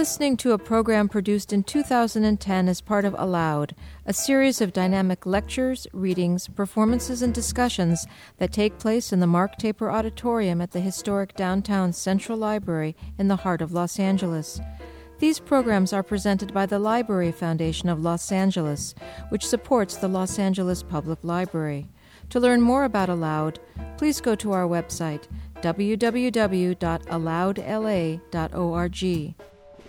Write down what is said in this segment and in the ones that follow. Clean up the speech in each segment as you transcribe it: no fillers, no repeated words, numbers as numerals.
listening to a program produced in 2010 as part of Aloud, a series of dynamic lectures, readings, performances, and discussions that take place in the Mark Taper Auditorium at the historic downtown Central Library in the heart of Los Angeles. These programs are presented by the Library Foundation of Los Angeles, which supports the Los Angeles Public Library. To learn more about Aloud, please go to our website, www.aloudla.org.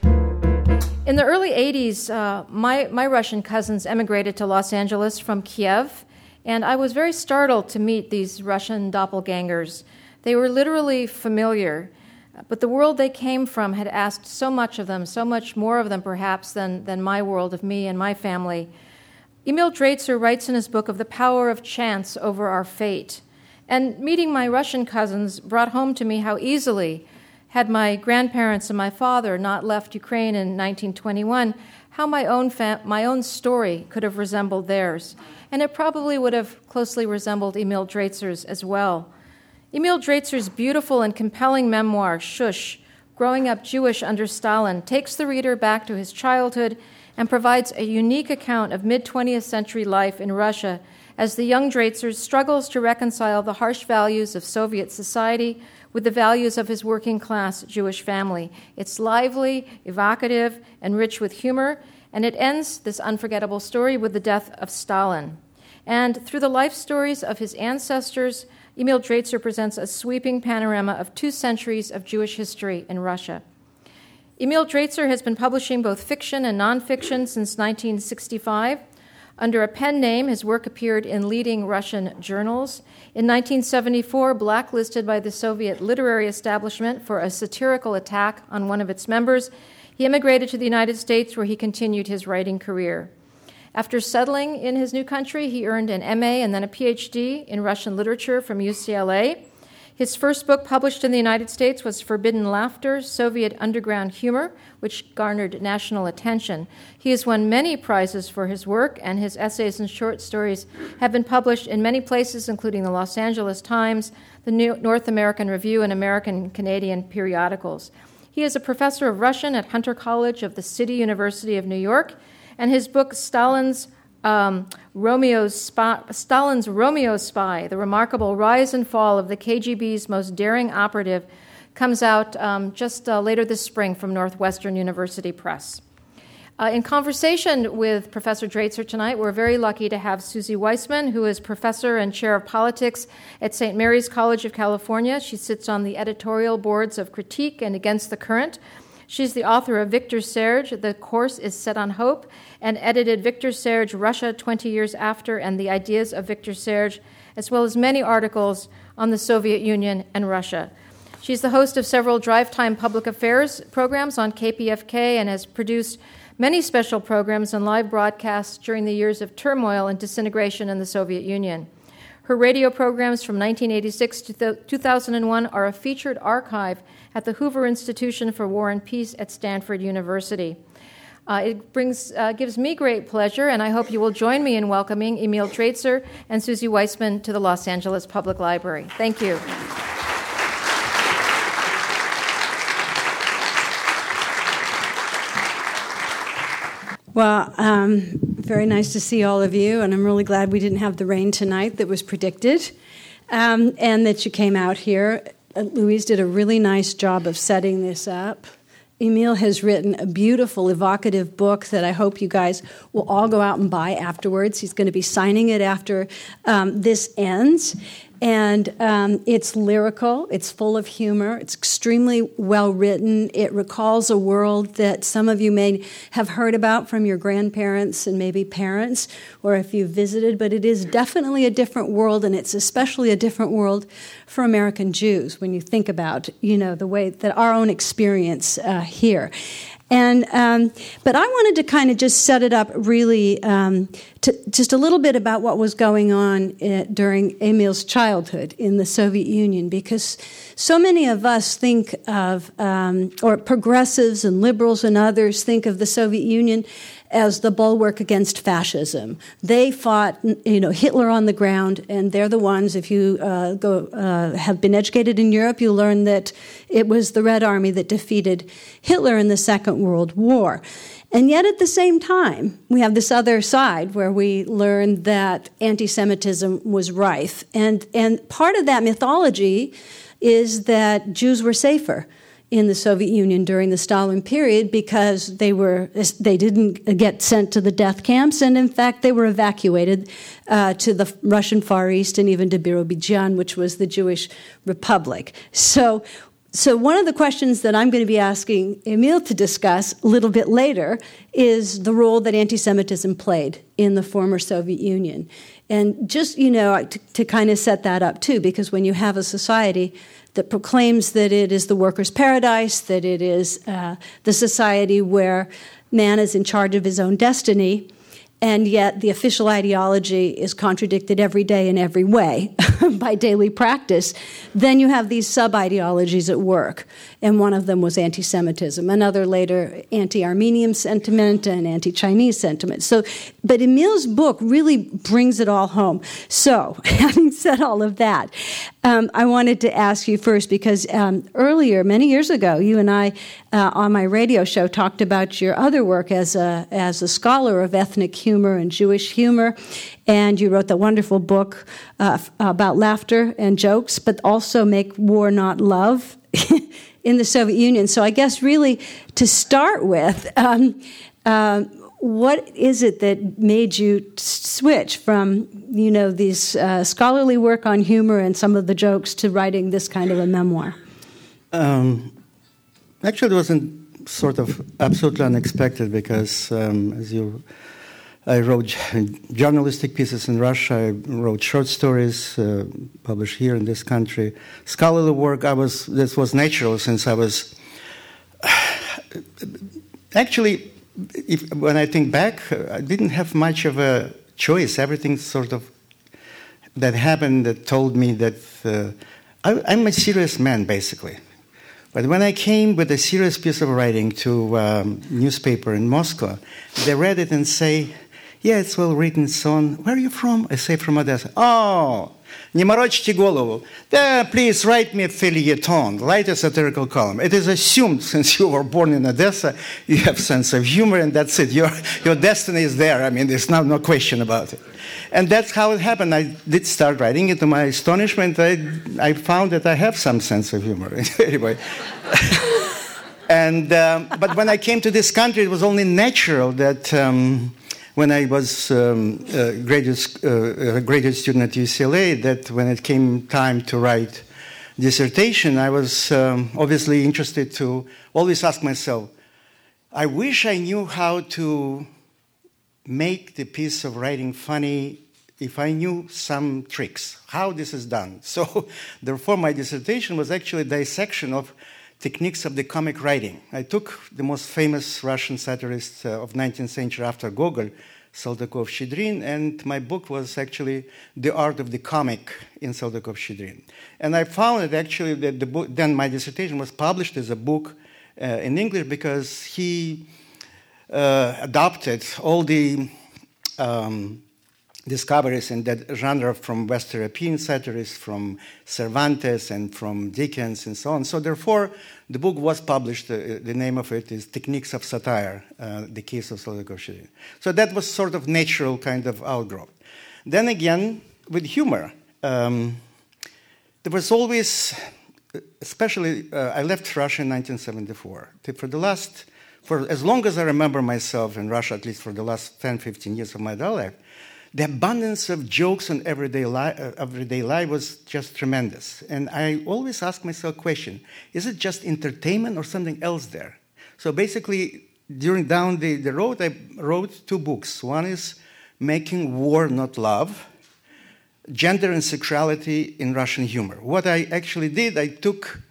In the early 80s, my Russian cousins emigrated to Los Angeles from Kiev, and I was very startled to meet these Russian doppelgangers. They were literally familiar, but the world they came from had asked so much of them, so much more of them perhaps than my world of me and my family. Emil Draitser writes in his book of the power of chance over our fate. And meeting my Russian cousins brought home to me how easily, had my grandparents and my father not left Ukraine in 1921, how my own story could have resembled theirs. And it probably would have closely resembled Emil Draitzer's as well. Emil Draitzer's beautiful and compelling memoir, Shush, Growing Up Jewish Under Stalin, takes the reader back to his childhood and provides a unique account of mid-20th century life in Russia as the young Draitser struggles to reconcile the harsh values of Soviet society with the values of his working-class Jewish family. It's lively, evocative, and rich with humor, and it ends this unforgettable story with the death of Stalin. And through the life stories of his ancestors, Emil Draitser presents a sweeping panorama of 2 centuries of Jewish history in Russia. Emil Draitser has been publishing both fiction and nonfiction since 1965. Under a pen name, his work appeared in leading Russian journals. In 1974, blacklisted by the Soviet literary establishment for a satirical attack on one of its members, he immigrated to the United States, where he continued his writing career. After settling in his new country, he earned an MA and then a PhD in Russian literature from UCLA. His first book published in the United States was Forbidden Laughter, Soviet Underground Humor, which garnered national attention. He has won many prizes for his work, and his essays and short stories have been published in many places, including the Los Angeles Times, the North American Review, and American Canadian periodicals. He is a professor of Russian at Hunter College of the City University of New York, and his book, Stalin's Romeo Spy, The Remarkable Rise and Fall of the KGB's Most Daring Operative, comes out just later this spring from Northwestern University Press. In conversation with Professor Draitser tonight, we're very lucky to have Susie Weissman, who is professor and chair of politics at St. Mary's College of California. She sits on the editorial boards of Critique and Against the Current. She's the author of Victor Serge, The Course is Set on Hope, and edited Victor Serge, Russia 20 Years After, and the Ideas of Victor Serge, as well as many articles on the Soviet Union and Russia. She's the host of several drive-time public affairs programs on KPFK and has produced many special programs and live broadcasts during the years of turmoil and disintegration in the Soviet Union. Her radio programs from 1986 to 2001 are a featured archive at the Hoover Institution for War and Peace at Stanford University. It gives me great pleasure, and I hope you will join me in welcoming Emil Draitser and Susie Weissman to the Los Angeles Public Library. Thank you. Well, very nice to see all of you, and I'm really glad we didn't have the rain tonight that was predicted, and that you came out here. Louise did a really nice job of setting this up. Emil has written a beautiful, evocative book that I hope you guys will all go out and buy afterwards. He's going to be signing it after this ends. And it's lyrical, it's full of humor, it's extremely well written. It recalls a world that some of you may have heard about from your grandparents and maybe parents, or if you've visited, but it is definitely a different world, and it's especially a different world for American Jews when you think about, the way that our own experience here. And but I wanted to kind of just set it up really to just a little bit about what was going on during Emil's childhood in the Soviet Union, because so many of us think of, or progressives and liberals and others think of the Soviet Union as the bulwark against fascism. They fought, Hitler on the ground, and they're the ones, if you have been educated in Europe, you learn that it was the Red Army that defeated Hitler in the Second World War. And yet at the same time, we have this other side where we learn that anti-Semitism was rife. And part of that mythology is that Jews were safer in the Soviet Union during the Stalin period because they didn't get sent to the death camps, and in fact they were evacuated to the Russian Far East and even to Birobidzhan, which was the Jewish Republic. So one of the questions that I'm going to be asking Emil to discuss a little bit later is the role that anti-Semitism played in the former Soviet Union. And just, to kind of set that up too, because when you have a society that proclaims that it is the workers' paradise, that it is the society where man is in charge of his own destiny, and yet the official ideology is contradicted every day in every way by daily practice, then you have these sub-ideologies at work. And one of them was anti-Semitism, another later anti-Armenian sentiment and anti-Chinese sentiment. But Emil's book really brings it all home. So, having said all of that, I wanted to ask you first, because earlier, many years ago, you and I, on my radio show, talked about your other work as a scholar of ethnic humor and Jewish humor, and you wrote the wonderful book about laughter and jokes, but also Make War Not Love in the Soviet Union. So I guess really to start with, what is it that made you switch from, these scholarly work on humor and some of the jokes to writing this kind of a memoir? Actually, it wasn't sort of absolutely unexpected because, I wrote journalistic pieces in Russia. I wrote short stories published here in this country. Scholarly work, this was natural since I was actually. When I think back, I didn't have much of a choice. Everything sort of that happened that told me that I'm a serious man, basically. But when I came with a serious piece of writing to a newspaper in Moscow, they read it and say, yeah, it's well written, so on. Where are you from? I say from Odessa. Oh, не морочьте голову. Please write me a feuilleton, write a satirical column. It is assumed, since you were born in Odessa, you have sense of humor, and that's it. Your destiny is there. I mean, there's no question about it. And that's how it happened. I did start writing it. To my astonishment, I found that I have some sense of humor. Anyway. But when I came to this country, it was only natural that when I was a graduate student at UCLA, that when it came time to write dissertation, I was obviously interested to always ask myself, I wish I knew how to make the piece of writing funny if I knew some tricks, how this is done. So therefore, my dissertation was actually a dissection of techniques of the comic writing. I took the most famous Russian satirist of 19th century after Gogol, Saldakov-Shchedrin, and my book was actually The Art of the Comic in Saldakov-Shchedrin. And I found that actually that the book, then my dissertation was published as a book in English because he adopted all the discoveries in that genre from West European satirists, from Cervantes and from Dickens and so on. So therefore, the book was published. The name of it is Techniques of Satire, the Case of Saldakov-Shchedrin. So that was sort of natural kind of outgrowth. Then again, with humor, there was always, especially, I left Russia in 1974. For as long as I remember myself in Russia, at least for the last 10, 15 years of my adult life, the abundance of jokes in everyday life was just tremendous. And I always ask myself a question, is it just entertainment or something else there? So basically, down the road, I wrote 2 books. One is Making War Not Love, Gender and Sexuality in Russian Humor. What I actually did, I took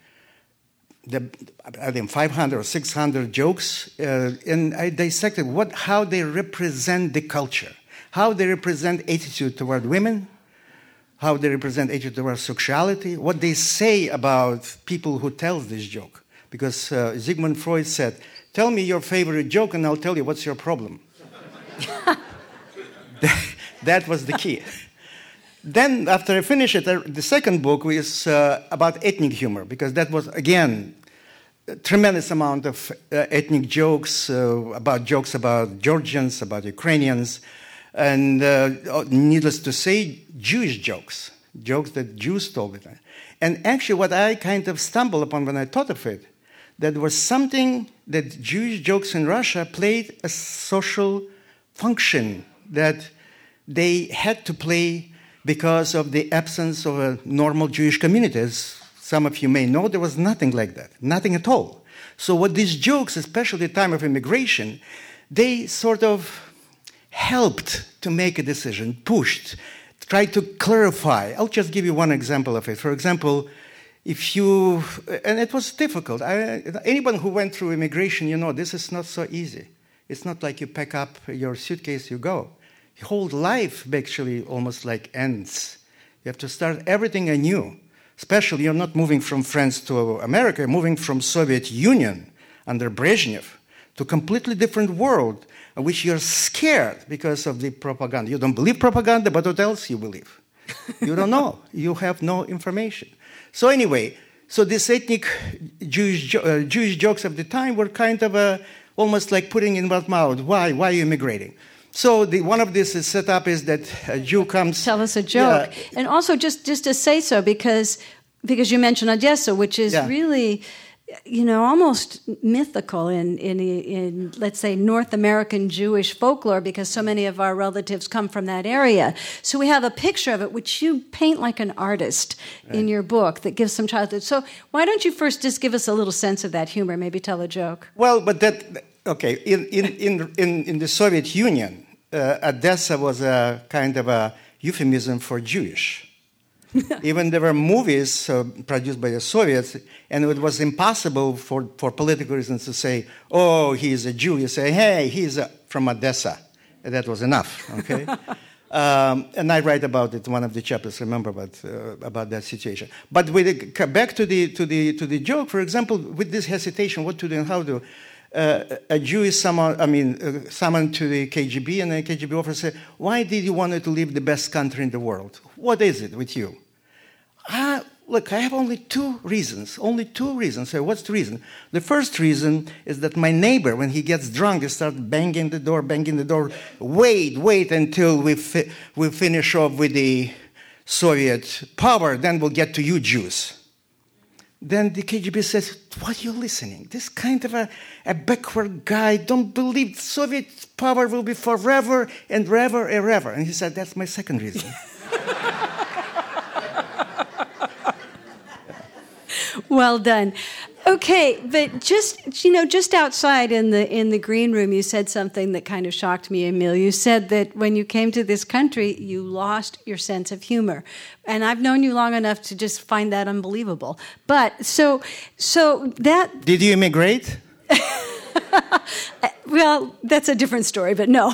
500 or 600 jokes, and I dissected how they represent the culture. How they represent attitude toward women, how they represent attitude toward sexuality, what they say about people who tell this joke. Because Sigmund Freud said, tell me your favorite joke and I'll tell you what's your problem. That was the key. Then after I finished it, the second book was about ethnic humor, because that was, again, a tremendous amount of ethnic jokes about Georgians, about Ukrainians, and needless to say, Jewish jokes that Jews told me. And actually what I kind of stumbled upon when I thought of it, that was something that Jewish jokes in Russia played a social function that they had to play because of the absence of a normal Jewish community. As some of you may know, there was nothing like that, nothing at all. So what these jokes, especially at the time of immigration, they sort of helped to make a decision, pushed, tried to clarify. I'll just give you one example of it. For example, and it was difficult. Anyone who went through immigration, this is not so easy. It's not like you pack up your suitcase, you go. Your whole life actually almost like ends. You have to start everything anew. Especially, you're not moving from France to America, you're moving from Soviet Union under Brezhnev to a completely different world in which you're scared because of the propaganda. You don't believe propaganda, but what else you believe? You don't know. You have no information. So anyway, these ethnic Jewish jokes of the time were kind of almost like putting in one's mouth. Why are you immigrating? So one of this is set up is that a Jew comes. Tell us a joke, and also just to say so because you mentioned Odessa, which is really, almost mythical in let's say North American Jewish folklore, because so many of our relatives come from that area. So we have a picture of it, which you paint like an artist in your book that gives some childhood. So why don't you first just give us a little sense of that humor? Maybe tell a joke. Well, but in the Soviet Union, Odessa was a kind of a euphemism for Jewish. Even there were movies produced by the Soviets, and it was impossible for political reasons to say, oh, he's a Jew. You say, hey, he's from Odessa. And that was enough, okay? And I write about it in one of the chapters, remember, about that situation. But back to the joke, for example, with this hesitation, what to do and how to, a Jew is summoned to the KGB, and the KGB officer said, why did you want to leave the best country in the world? What is it with you? Look, I have only two reasons. So what's the reason? The first reason is that my neighbor, when he gets drunk, he starts banging the door. Wait until we finish off with the Soviet power, then we'll get to you Jews. Then the KGB says, what are you listening? This kind of a backward guy, don't believe Soviet power will be forever and ever and ever. And he said, that's my second reason. Well done. Okay, but just outside in the green room, you said something that kind of shocked me, Emil. You said that when you came to this country, you lost your sense of humor. And I've known you long enough to just find that unbelievable. But so that... Did you immigrate? Well, that's a different story, but no.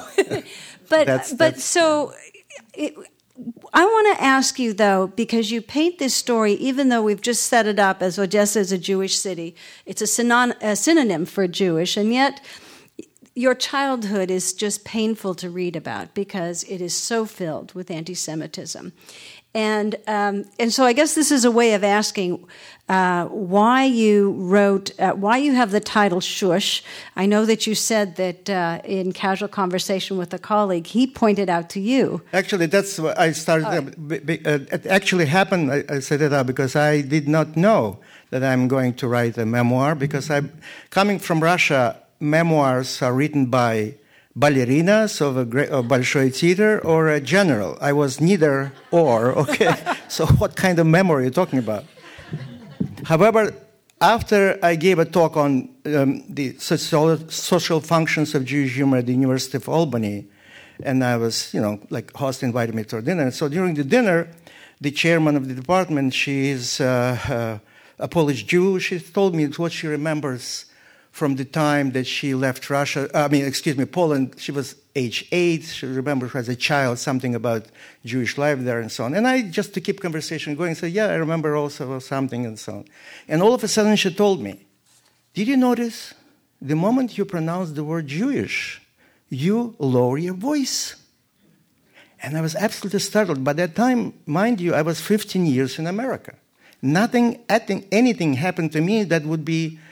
I want to ask you, though, because you paint this story, even though we've just set it up as Odessa is a Jewish city, it's a synonym for Jewish, and yet your childhood is just painful to read about because it is so filled with anti-Semitism. And so I guess this is a way of asking why you have the title Shush. I know that you said that in casual conversation with a colleague, he pointed out to you. Actually, that's what I started. It actually happened, I set it up because I did not know that I'm going to write a memoir, because coming from Russia, memoirs are written by ballerinas of Bolshoi theater or a general. I was neither or, okay? So what kind of memory are you talking about? However, after I gave a talk on the social functions of Jewish humor at the University of Albany, and I was, host invited me to dinner. So during the dinner, the chairman of the department, she is a Polish Jew, she told me what she remembers from the time that she left Poland. She was age 8. She remembers as a child something about Jewish life there and so on. And I, just to keep conversation going, said, yeah, I remember also something and so on. And all of a sudden she told me, did you notice the moment you pronounce the word Jewish, you lower your voice? And I was absolutely startled. By that time, mind you, I was 15 years in America. Anything happened to me that would be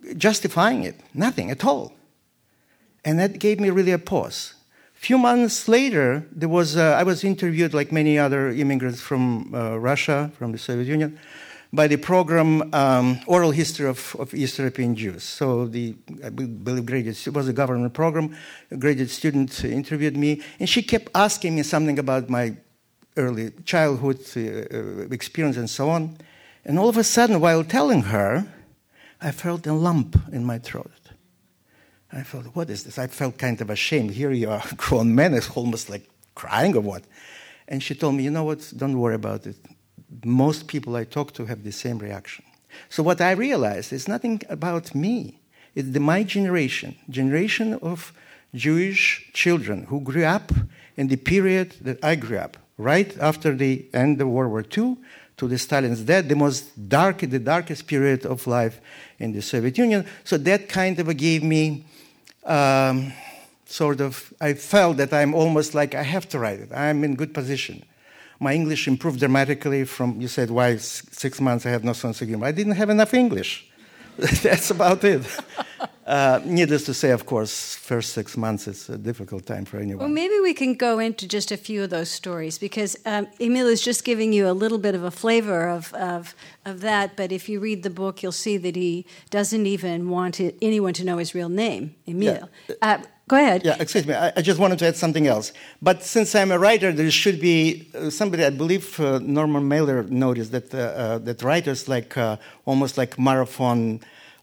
justifying it, nothing at all. And that gave me really a pause. Few months later, I was interviewed, like many other immigrants from Russia, from the Soviet Union, by the program Oral History of East European Jews. So I believe it was a government program. A graduate student interviewed me, and she kept asking me something about my early childhood experience and so on. And all of a sudden, while telling her, I felt a lump in my throat. I thought, what is this? I felt kind of ashamed. Here you are, a grown man, it's almost like crying or what. And she told me, you know what, don't worry about it. Most people I talk to have the same reaction. So what I realized is nothing about me. It's my generation of Jewish children who grew up in the period that I grew up, right after the end of World War II to the Stalin's death, the darkest period of life in the Soviet Union. So that kind of gave me I felt that I'm almost like I have to write it. I'm in good position. My English improved dramatically from, you said, why 6 months I have no sense of humor. I didn't have enough English. That's about it. Needless to say, of course, first 6 months is a difficult time for anyone. Well, maybe we can go into just a few of those stories, because Emil is just giving you a little bit of a flavor of that, but if you read the book, you'll see that he doesn't even want anyone to know his real name, Emil. Yeah. Go ahead. Yeah, excuse me. I just wanted to add something else. But since I'm a writer, there should be somebody, I believe Norman Mailer noticed that writers almost like marathon,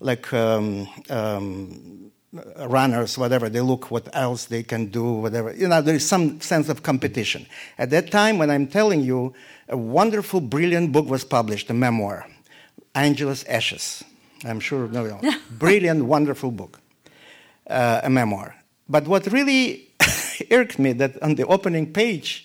runners, whatever, they look what else they can do, whatever. There is some sense of competition. At that time, when I'm telling you, a wonderful, brilliant book was published, a memoir, Angelus Ashes. I'm sure, no. Brilliant, wonderful book, a memoir. But what really irked me that on the opening page,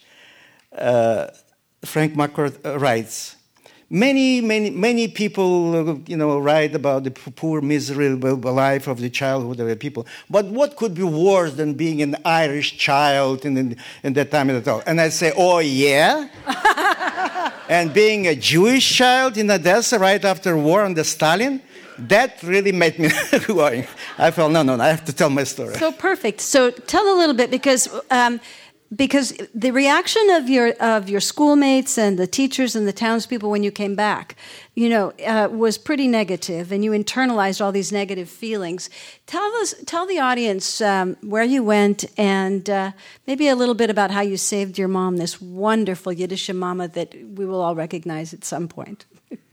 Frank McCourt writes, many people, write about the poor, miserable life of the childhood of the people. But what could be worse than being an Irish child in that time at all? And I say, oh, yeah? And being a Jewish child in Odessa right after war under Stalin? That really made me going. I felt, no, I have to tell my story. So perfect. So tell a little bit, because the reaction of your schoolmates and the teachers and the townspeople when you came back, was pretty negative, and you internalized all these negative feelings. Tell the audience where you went, and maybe a little bit about how you saved your mom, this wonderful Yiddish mama that we will all recognize at some point.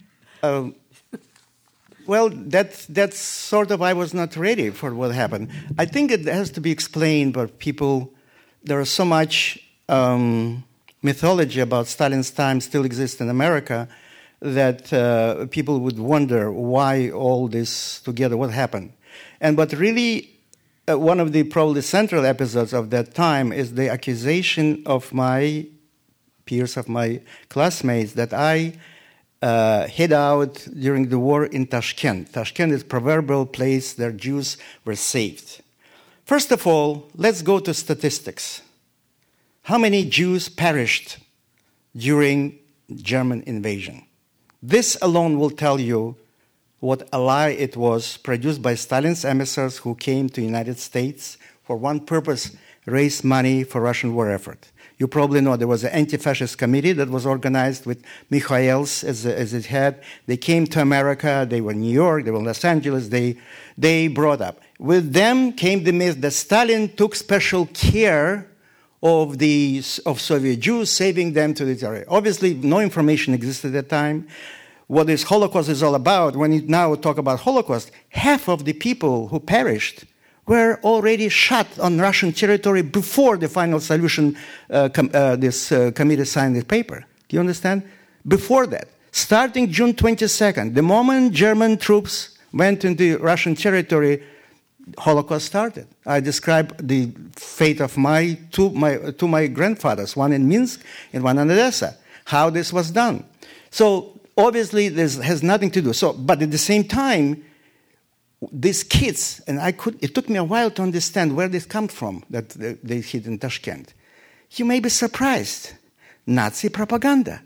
Well, that's sort of, I was not ready for what happened. I think it has to be explained, but people, there is so much mythology about Stalin's time still exists in America that people would wonder why all this together, what happened. But really, one of the probably central episodes of that time is the accusation of my peers, of my classmates, that I hid out during the war in Tashkent. Tashkent is a proverbial place where Jews were saved. First of all, let's go to statistics. How many Jews perished during German invasion? This alone will tell you what a lie it was produced by Stalin's emissaries who came to the United States for one purpose, raise money for Russian war effort. You probably know there was an anti-fascist committee that was organized with Mikhails as its head. They came to America. They were in New York. They were in Los Angeles. They brought up. With them came the myth that Stalin took special care of Soviet Jews, saving them to the terror. Obviously, no information existed at that time. What this Holocaust is all about, when you now talk about Holocaust, half of the people who perished were already shot on Russian territory before the final solution, this committee signed the paper. Do you understand? Before that, starting June 22nd, the moment German troops went into Russian territory, Holocaust started. I described the fate of my grandfathers, one in Minsk and one in Odessa, how this was done. So obviously this has nothing to do. But at the same time, these kids, and it took me a while to understand where this comes from, that they hid in Tashkent. You may be surprised. Nazi propaganda.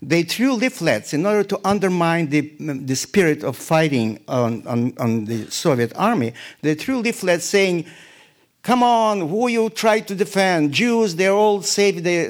they threw leaflets in order to undermine the spirit of fighting on the Soviet army. They threw leaflets saying, "Come on, who you try to defend? Jews, they're all safe. They're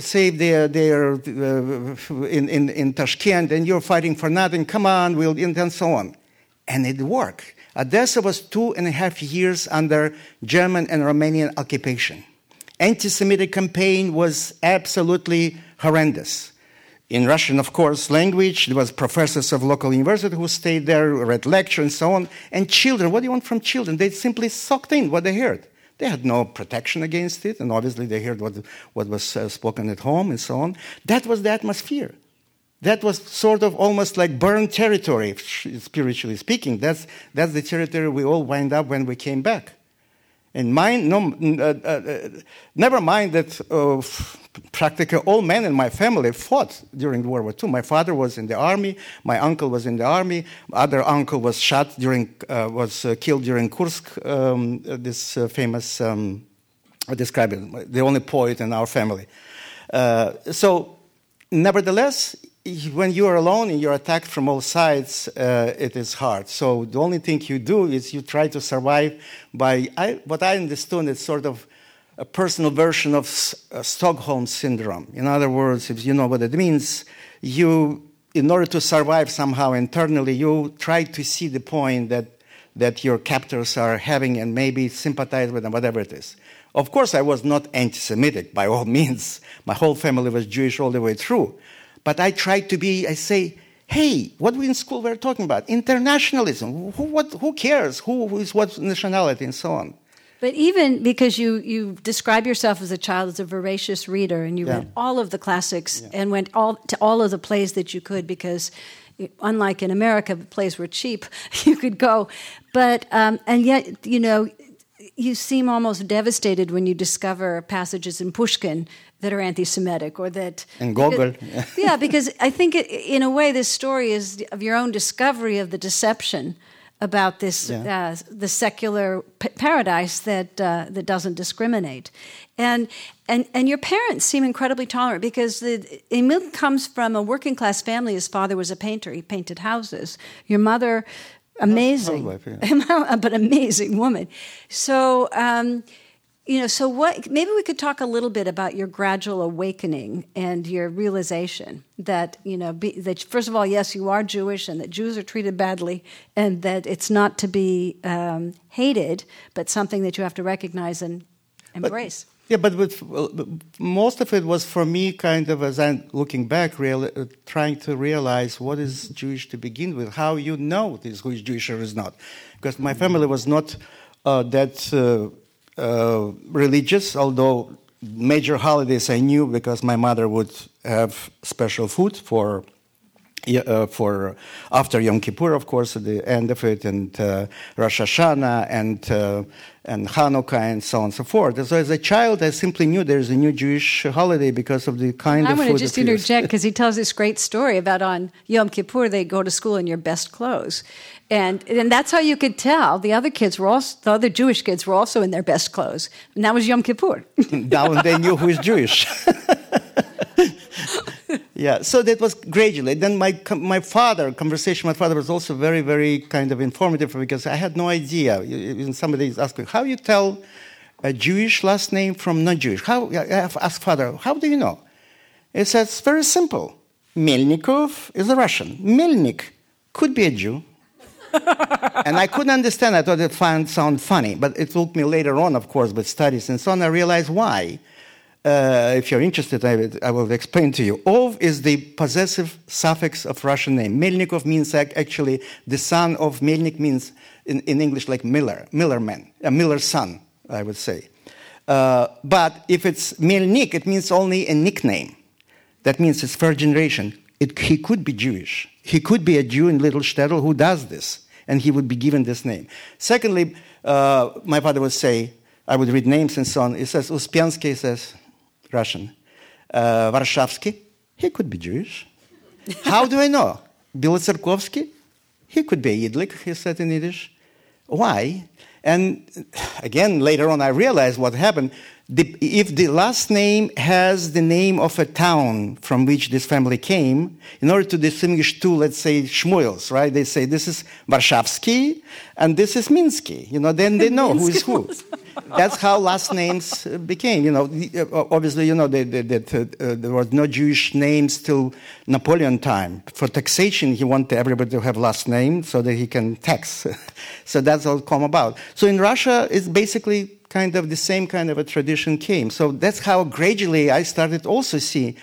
in Tashkent, and you're fighting for nothing. Come on, and so on." And it worked. Odessa was 2.5 years under German and Romanian occupation. Anti-Semitic campaign was absolutely horrendous. In Russian, of course, language, there was professors of local university who stayed there, read lectures and so on. And children, what do you want from children? They simply soaked in what they heard. They had no protection against it, and obviously they heard what was spoken at home and so on. That was the atmosphere. That was sort of almost like burned territory, spiritually speaking. That's the territory we all wind up when we came back. And never mind that practically all men in my family fought during World War II. My father was in the army. My uncle was in the army. Other uncle was shot killed during Kursk. This famous, I describe it, the only poet in our family. So, nevertheless, when you are alone and you're attacked from all sides, it is hard. So the only thing you do is you try to survive by, what I understood is sort of a personal version of Stockholm Syndrome. In other words, if you know what it means, in order to survive somehow internally, you try to see the point that your captors are having and maybe sympathize with them, whatever it is. Of course, I was not anti-Semitic by all means. My whole family was Jewish all the way through. But I try to I say, hey, what we in school were talking about? Internationalism. Who cares? Who is what nationality and so on. But even because you describe yourself as a child as a voracious reader, and you read all of the classics and went to all of the plays that you could, because unlike in America, the plays were cheap, you could go. But, and yet, you seem almost devastated when you discover passages in Pushkin that are anti-Semitic, or that... And Gogol. Yeah, because I think, in a way, this story is of your own discovery of the deception about this, the secular paradise that doesn't discriminate. And your parents seem incredibly tolerant, because Emil comes from a working-class family. His father was a painter. He painted houses. Your mother... Amazing, but amazing woman. So, so what? Maybe we could talk a little bit about your gradual awakening and your realization that that first of all, yes, you are Jewish, and that Jews are treated badly, and that it's not to be hated, but something that you have to recognize and embrace. But most of it was for me kind of, as I'm looking back, trying to realize what is Jewish to begin with, how you know who is Jewish or is not. Because my family was not that religious, although major holidays I knew, because my mother would have special food for after Yom Kippur, of course, at the end of it, and Rosh Hashanah and Hanukkah and so on and so forth. So as a child, I simply knew there's a new Jewish holiday because of the kind of food. I want to just interject, because he tells this great story about on Yom Kippur they go to school in your best clothes. And that's how you could tell. The other Jewish kids were also in their best clothes. And that was Yom Kippur. Now they knew who is Jewish. Yeah, so that was gradually. Then my conversation with my father was also very, very kind of informative, because I had no idea. Even somebody is asking, how you tell a Jewish last name from non-Jewish? I asked father, how do you know? He says, it's very simple. Melnikov is a Russian. Melnik could be a Jew. And I couldn't understand. I thought it sounded funny. But it took me later on, of course, with studies and so on, I realized why. If you're interested, I will explain to you. Ov is the possessive suffix of Russian name. Melnikov means actually the son of Melnik means in English like Miller, Millerman, a Miller's son, I would say. But if it's Melnik, it means only a nickname. That means it's third generation. He could be Jewish. He could be a Jew in Little Shtetl who does this, and he would be given this name. Secondly, my father would say, I would read names and so on. He says, Uspiansky, he says, Russian. Varshavsky, he could be Jewish. How do I know? Bilotsarkovsky, he could be a Yidlik, he said in Yiddish. Why? And again, later on, I realized what happened. If the last name has the name of a town from which this family came, in order to distinguish two, let's say, Shmuels, right? They say this is Warszawski and this is Minsky. Then they know who is who. That's how last names became. Obviously, that there was no Jewish names till Napoleon time. For taxation, he wanted everybody to have last name so that he can tax. So that's all come about. So in Russia, it's basically kind of the same kind of a tradition came. So that's how gradually I started also see,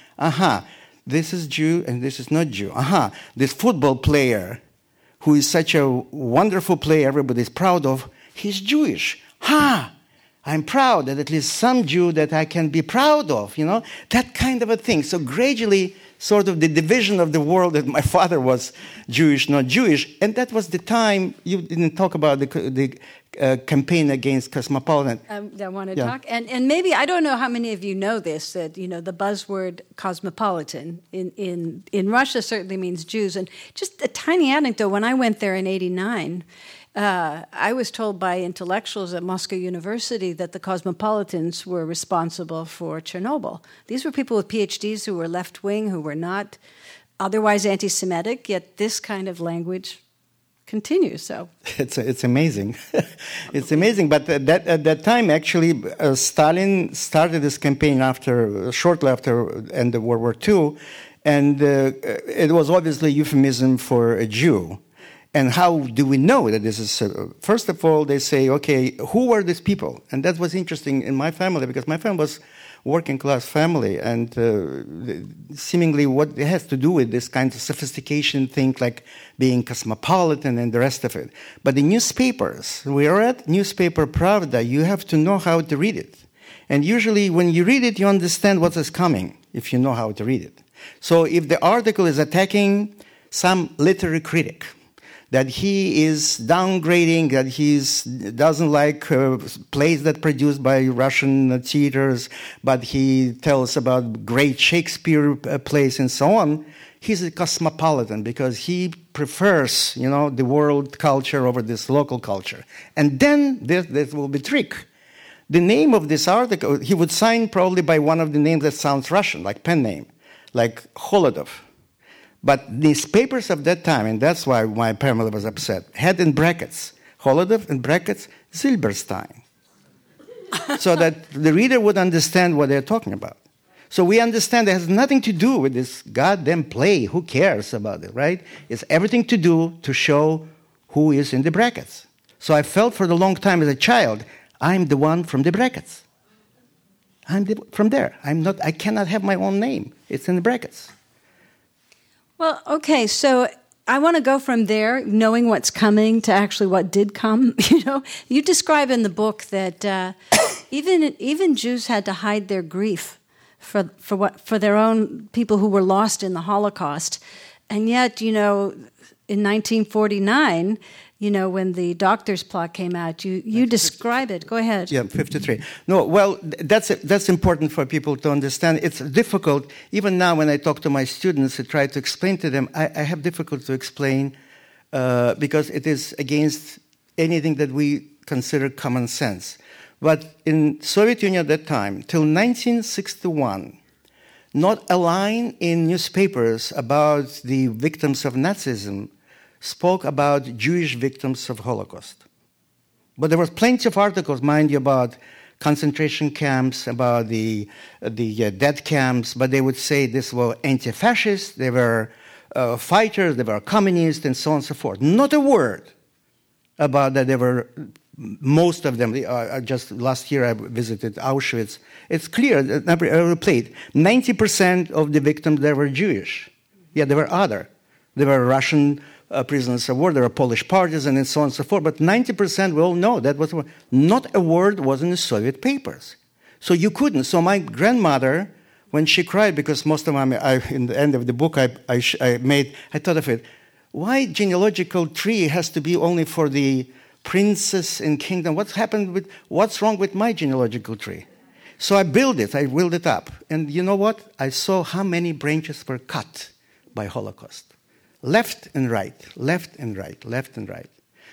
this is Jew and this is not Jew. This football player who is such a wonderful player everybody's proud of, he's Jewish. I'm proud that at least some Jew that I can be proud of, that kind of a thing. So gradually, sort of the division of the world that my father was Jewish, not Jewish, and that was the time you didn't talk about the campaign against cosmopolitan. I want to talk, and maybe I don't know how many of you know this, that the buzzword cosmopolitan in Russia certainly means Jews. And just a tiny anecdote: when I went there in '89. I was told by intellectuals at Moscow University that the cosmopolitans were responsible for Chernobyl. These were people with PhDs who were left-wing, who were not otherwise anti-Semitic, yet this kind of language continues. So it's amazing. It's amazing. But at that time, actually, Stalin started this campaign shortly after the end of World War II, and it was obviously a euphemism for a Jew. And how do we know that this is... first of all, they say, okay, who were these people? And that was interesting in my family, because my family was working-class family, and seemingly what it has to do with this kind of sophistication thing, like being cosmopolitan and the rest of it. But the newspapers, we read newspaper Pravda, you have to know how to read it. And usually when you read it, you understand what is coming, if you know how to read it. So if the article is attacking some literary critic, that he is downgrading, that he doesn't like plays that produced by Russian theaters, but he tells about great Shakespeare plays and so on, he's a cosmopolitan because he prefers, the world culture over this local culture. And then there will be trick. The name of this article, he would sign probably by one of the names that sounds Russian, like pen name, like Holodov. But newspapers of that time, and that's why my family was upset, had in brackets, Holodov, in brackets, Zilberstein. So that the reader would understand what they're talking about. So we understand it has nothing to do with this goddamn play. Who cares about it, right? It's everything to do to show who is in the brackets. So I felt for the long time as a child, I'm the one from the brackets. From there. I cannot have my own name. It's in the brackets. Well, okay, so I want to go from there, knowing what's coming, to actually what did come. You describe in the book that even Jews had to hide their grief for their own people who were lost in the Holocaust, and yet, in 1949. When the Doctor's Plot came out, you describe it. Go ahead. Yeah, 53. No, well, that's important for people to understand. It's difficult. Even now when I talk to my students, I try to explain to them, I have difficulty to explain because it is against anything that we consider common sense. But in Soviet Union at that time, till 1961, not a line in newspapers about the victims of Nazism spoke about Jewish victims of Holocaust. But there was plenty of articles, mind you, about concentration camps, about the death camps, but they would say this were anti-fascists, they were fighters, they were communists, and so on and so forth. Not a word about that. They were, most of them, just last year I visited Auschwitz. It's clear, I replayed, 90% of the victims there were Jewish. Yeah, there were other. There were Russian prisoners of war, there were Polish partisans, and so on and so forth. But 90%, we all know that was not a word was in the Soviet papers. So you couldn't. So my grandmother, when she cried, because most of them, in the end of the book, I thought of it. Why genealogical tree has to be only for the princes and kingdom? What's wrong with my genealogical tree? So I built it up. And you know what? I saw how many branches were cut by Holocaust. Left and right, left and right, left and right.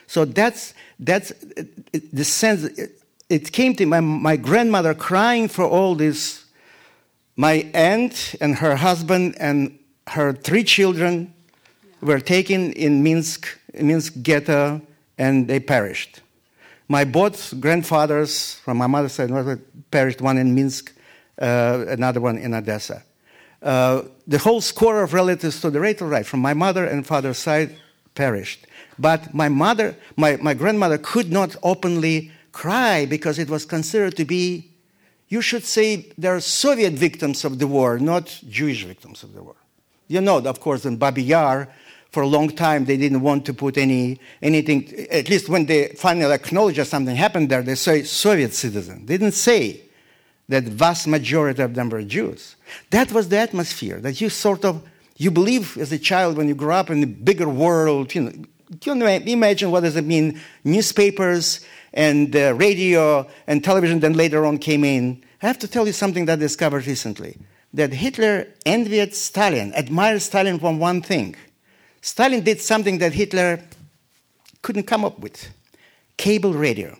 So that's the sense. It came to my grandmother crying for all this. My aunt and her husband and her 3 children were taken in Minsk ghetto, and they perished. My both grandfathers from my mother's side perished, one in Minsk, another one in Odessa. The whole score of relatives to the right from my mother and father's side perished. But my grandmother could not openly cry because it was considered to be, you should say, they're Soviet victims of the war, not Jewish victims of the war. You know, of course, in Babi Yar, for a long time, they didn't want to put anything, at least when they finally acknowledged that something happened there, they say Soviet citizen. They didn't say that vast majority of them were Jews. That was the atmosphere, that you believe as a child when you grow up in a bigger world, you can imagine what does it mean, newspapers and radio and television then later on came in. I have to tell you something that I discovered recently, that Hitler envied Stalin, admired Stalin for one thing. Stalin did something that Hitler couldn't come up with, cable radio.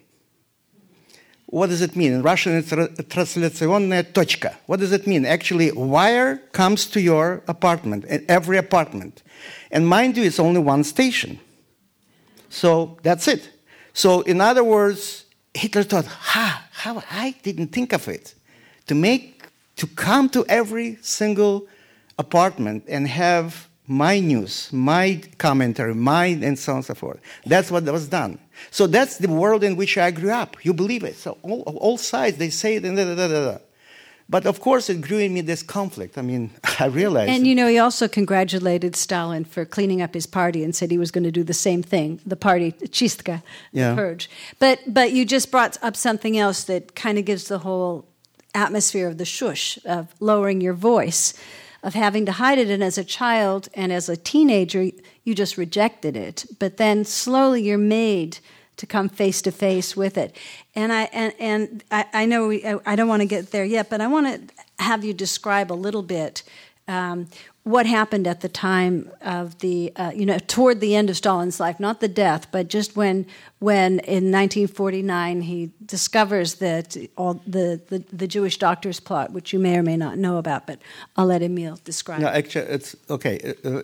What does it mean? In Russian, it's трансляционная точка. What does it mean? Actually, wire comes to your apartment, every apartment. And mind you, it's only one station. So that's it. So in other words, Hitler thought, how I didn't think of it. To come to every single apartment and have my news, my commentary, and so on and so forth. That's what was done. So that's the world in which I grew up. You believe it. So all sides, they say it, But of course, it grew in me this conflict. I mean, I realized. And he also congratulated Stalin for cleaning up his party and said he was going to do the same thing, the party, Chistka, the purge. But you just brought up something else that kind of gives the whole atmosphere of the shush, of lowering your voice, of having to hide it. And as a child and as a teenager, you just rejected it. But then slowly you're made to come face to face with it. And I know I don't want to get there yet, but I want to have you describe a little bit what happened at the time of the, toward the end of Stalin's life, not the death, but just when in 1949 he discovers that all the Jewish doctor's plot, which you may or may not know about, but I'll let Emil describe. No, actually, it's okay.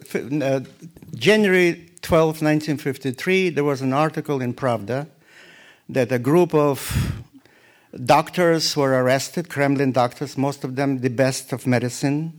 January 12, 1953, there was an article in Pravda that a group of doctors were arrested, Kremlin doctors, most of them the best of medicine,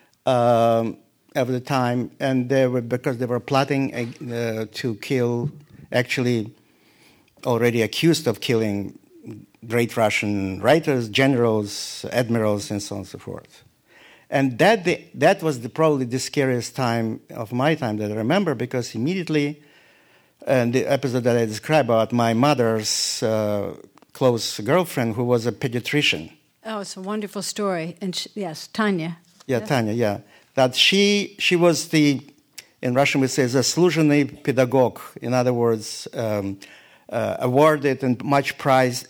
of the time, and because they were plotting to kill, actually already accused of killing great Russian writers, generals, admirals, and so on and so forth. And that was probably the scariest time of my time that I remember, because immediately, and the episode that I described about my mother's close girlfriend who was a pediatrician. Oh, it's a wonderful story. And yes, Tanya. Yeah, yes. Tanya, yeah. That she was in Russian we say, заслуженный педагог. In other words, awarded and much praised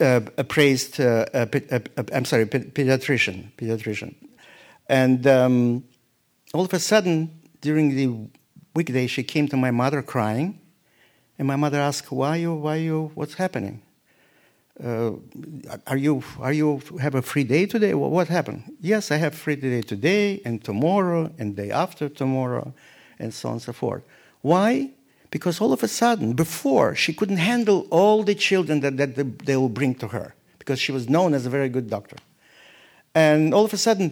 pediatrician. And all of a sudden, during the weekday, she came to my mother crying, and my mother asked, why you, what's happening? Are you have a free day today? What happened? Yes, I have free day today and tomorrow and day after tomorrow, and so on and so forth. Why? Because all of a sudden, before, she couldn't handle all the children that they will bring to her, because she was known as a very good doctor. And all of a sudden,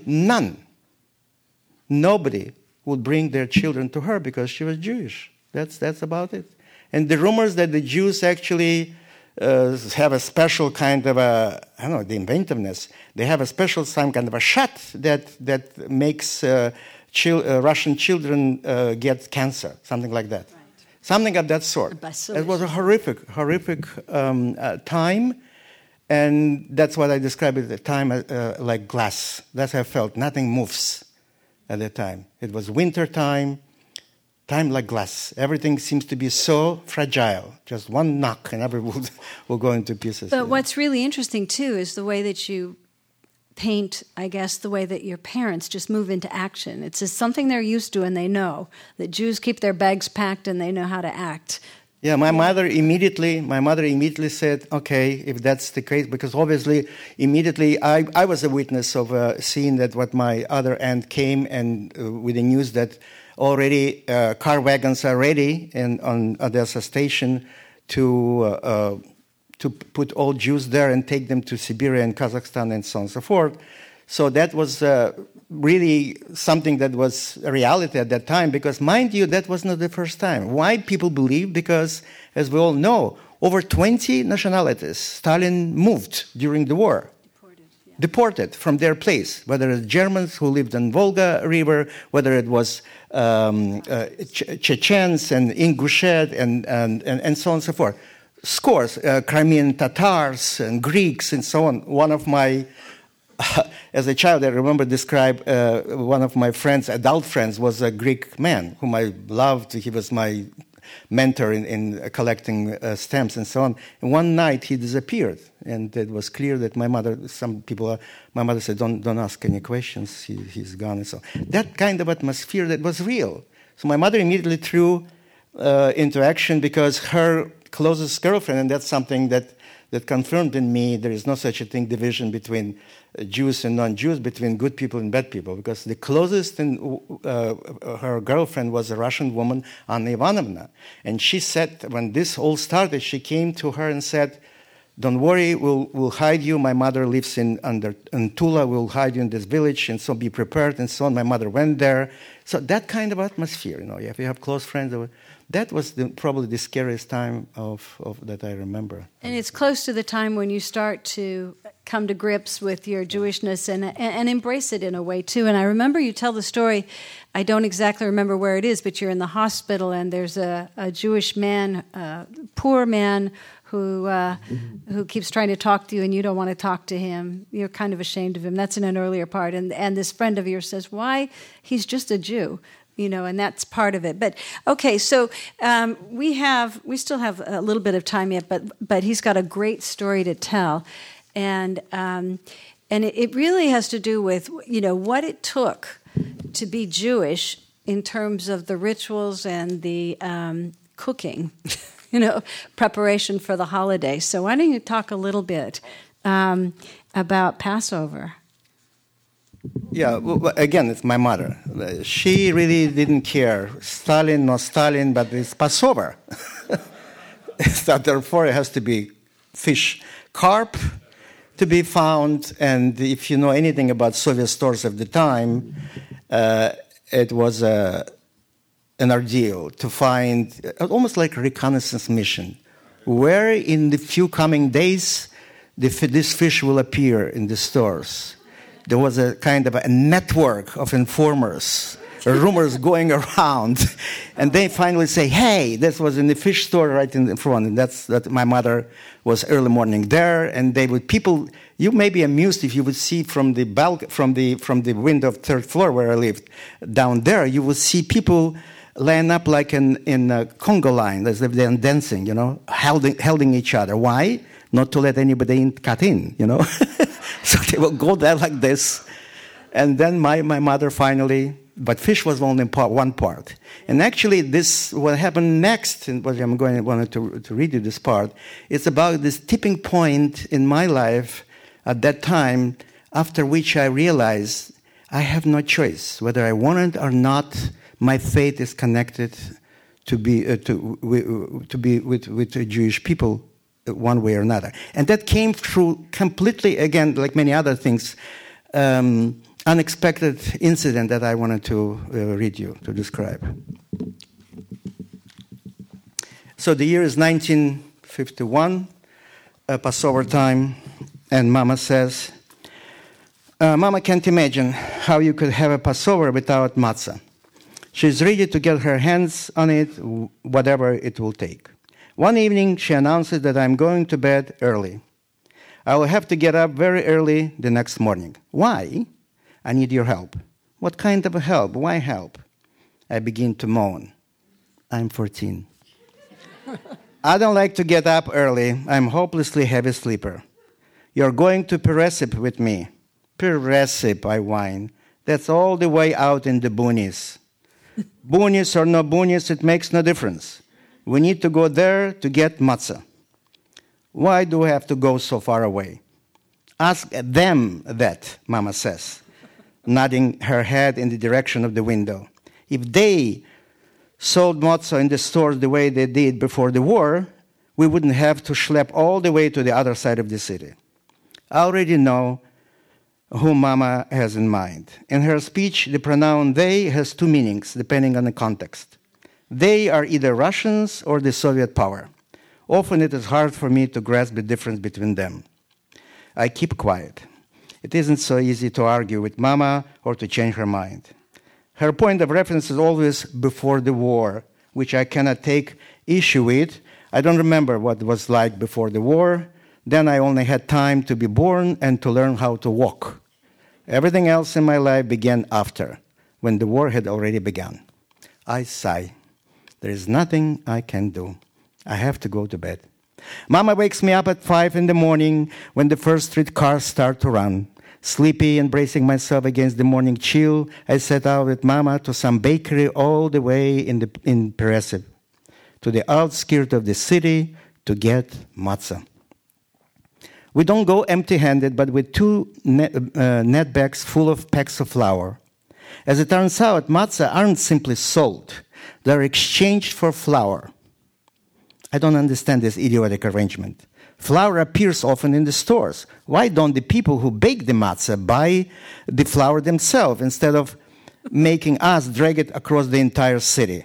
nobody would bring their children to her because she was Jewish. That's about it. And the rumors that the Jews actually have a special kind of the inventiveness. They have a special some kind of a shot that makes Russian children get cancer, something like that. Right. Something of that sort. It was a horrific time, and that's what I described at the time like glass. That's how I felt. Nothing moves at the time. It was winter time like glass. Everything seems to be so fragile. Just one knock and everything will go into pieces. But what's really interesting, too, is the way that you paint, I guess, the way that your parents just move into action. It's just something they're used to and they know. That Jews keep their bags packed and they know how to act. Yeah, my mother immediately said, okay, if that's the case, because obviously, immediately I was a witness of seeing that what my other aunt came and with the news that already car wagons are ready on Odessa station to put all Jews there and take them to Siberia and Kazakhstan and so on and so forth. So that was really something that was a reality at that time, because, mind you, that was not the first time. Why people believe? Because, as we all know, over 20 nationalities Stalin moved during the war. Deported from their place, whether it's Germans who lived on Volga River, whether it was Chechens and Ingushet and so on and so forth. Scores, Crimean Tatars and Greeks and so on. One of my as a child, I remember describe one of my friends, adult friends, was a Greek man whom I loved. He was my mentor in collecting stamps and so on. And one night he disappeared, and it was clear that my mother said, don't ask any questions, he's gone and so on. That kind of atmosphere that was real. So my mother immediately threw into action, because her closest girlfriend, and that's something that confirmed in me there is no such a thing, division between Jews and non-Jews, between good people and bad people, because the closest her girlfriend was a Russian woman, Anna Ivanovna. And she said, when this all started, she came to her and said, don't worry, we'll hide you. My mother lives in Tula. We'll hide you in this village, and so be prepared, and so on. My mother went there. So that kind of atmosphere, if you have close friends, that was probably the scariest time of that I remember. And it's close to the time when you start to come to grips with your Jewishness and embrace it in a way, too. And I remember you tell the story, I don't exactly remember where it is, but you're in the hospital and there's a Jewish man, poor man, who keeps trying to talk to you and you don't want to talk to him. You're kind of ashamed of him. That's in an earlier part. And this friend of yours says, why? He's just a Jew. And that's part of it. But okay, so we still have a little bit of time yet, but he's got a great story to tell, and it really has to do with what it took to be Jewish in terms of the rituals and the cooking, preparation for the holiday. So why don't you talk a little bit about Passover? Yeah, well, again, it's my mother. She really didn't care. Stalin, no Stalin, but it's Passover. So therefore, it has to be fish, carp to be found. And if you know anything about Soviet stores of the time, it was an ordeal to find, almost like a reconnaissance mission, where in the few coming days, this fish will appear in the stores. There was a kind of a network of informers, rumors going around, and they finally say, hey, this was in the fish store right in front, and that my mother was early morning there, and you may be amused if you would see from the window of third floor where I lived, down there, you would see people line up like in a Congo line, as if they're dancing, holding each other. Why? Not to let anybody cut in, So they will go there like this. And then my mother finally, but fish was only one part. And actually what happened next, and what wanted to read you this part, it's about this tipping point in my life at that time, after which I realized I have no choice. Whether I want it or not, my fate is connected to be with Jewish people, one way or another. And that came through completely, again, like many other things, unexpected incident that I wanted to read you, to describe. So the year is 1951, Passover time, and Mama says, Mama can't imagine how you could have a Passover without matzah. She's ready to get her hands on it, whatever it will take. One evening, she announces that I'm going to bed early. I will have to get up very early the next morning. Why? I need your help. What kind of help? Why help? I begin to moan. I'm 14. I don't like to get up early. I'm hopelessly heavy sleeper. You're going to Peresip with me. Peresip, I whine. That's all the way out in the boonies. Boonies or no boonies, it makes no difference. We need to go there to get matzah. Why do we have to go so far away? Ask them that, Mama says, nodding her head in the direction of the window. If they sold matzah in the stores the way they did before the war, we wouldn't have to schlep all the way to the other side of the city. I already know who Mama has in mind. In her speech, the pronoun they has two meanings, depending on the context. They are either Russians or the Soviet power. Often it is hard for me to grasp the difference between them. I keep quiet. It isn't so easy to argue with Mama or to change her mind. Her point of reference is always before the war, which I cannot take issue with. I don't remember what it was like before the war. Then I only had time to be born and to learn how to walk. Everything else in my life began after, when the war had already begun. I sigh. There is nothing I can do. I have to go to bed. Mama wakes me up at 5 in the morning when the first streetcars start to run. Sleepy and bracing myself against the morning chill, I set out with Mama to some bakery all the way in Peresev, to the outskirts of the city to get matzah. We don't go empty-handed, but with two net bags full of packs of flour. As it turns out, matzah aren't simply sold. They're exchanged for flour. I don't understand this idiotic arrangement. Flour appears often in the stores. Why don't the people who bake the matzah buy the flour themselves instead of making us drag it across the entire city?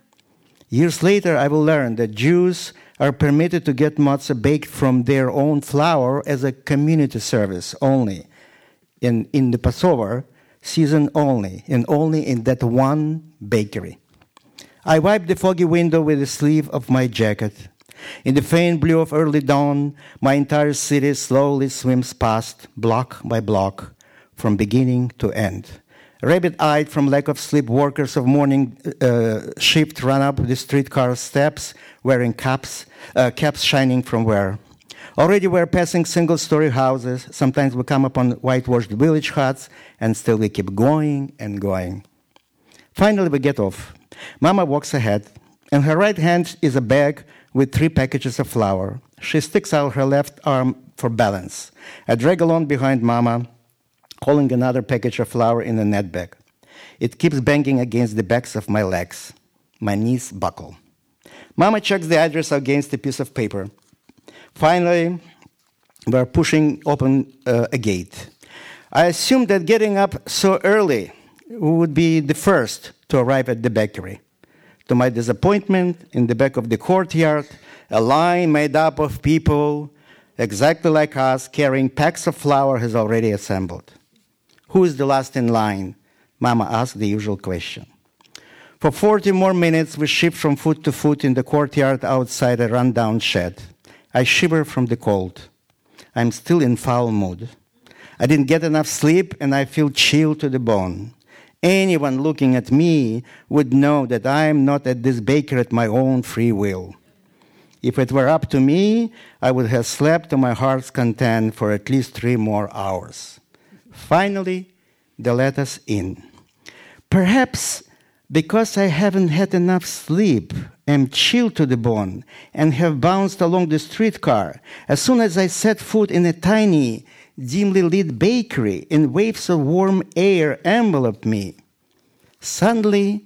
Years later, I will learn that Jews are permitted to get matzah baked from their own flour as a community service only, in the Passover season only, and only in that one bakery. I wipe the foggy window with the sleeve of my jacket. In the faint blue of early dawn, my entire city slowly swims past, block by block, from beginning to end. Rabbit-eyed from lack of sleep, workers of morning shift run up the streetcar steps, wearing caps shining from wear. Already we're passing single-story houses. Sometimes we come upon whitewashed village huts, and still we keep going and going. Finally, we get off. Mama walks ahead. In her right hand is a bag with 3 packages of flour. She sticks out her left arm for balance. I drag along behind Mama, holding another package of flour in a net bag. It keeps banging against the backs of my legs. My knees buckle. Mama checks the address against a piece of paper. Finally, we're pushing open a gate. I assumed that getting up so early would be the first to arrive at the bakery. To my disappointment, in the back of the courtyard, a line made up of people exactly like us carrying packs of flour has already assembled. Who is the last in line? Mama asked the usual question. For 40 more minutes, we shift from foot to foot in the courtyard outside a rundown shed. I shiver from the cold. I'm still in foul mood. I didn't get enough sleep, and I feel chilled to the bone. Anyone looking at me would know that I am not at this bakery at my own free will. If it were up to me, I would have slept to my heart's content for at least 3 more hours. Finally, they let us in. Perhaps because I haven't had enough sleep, am chilled to the bone, and have bounced along the streetcar, as soon as I set foot in a tiny, dimly lit bakery, and waves of warm air envelop me, suddenly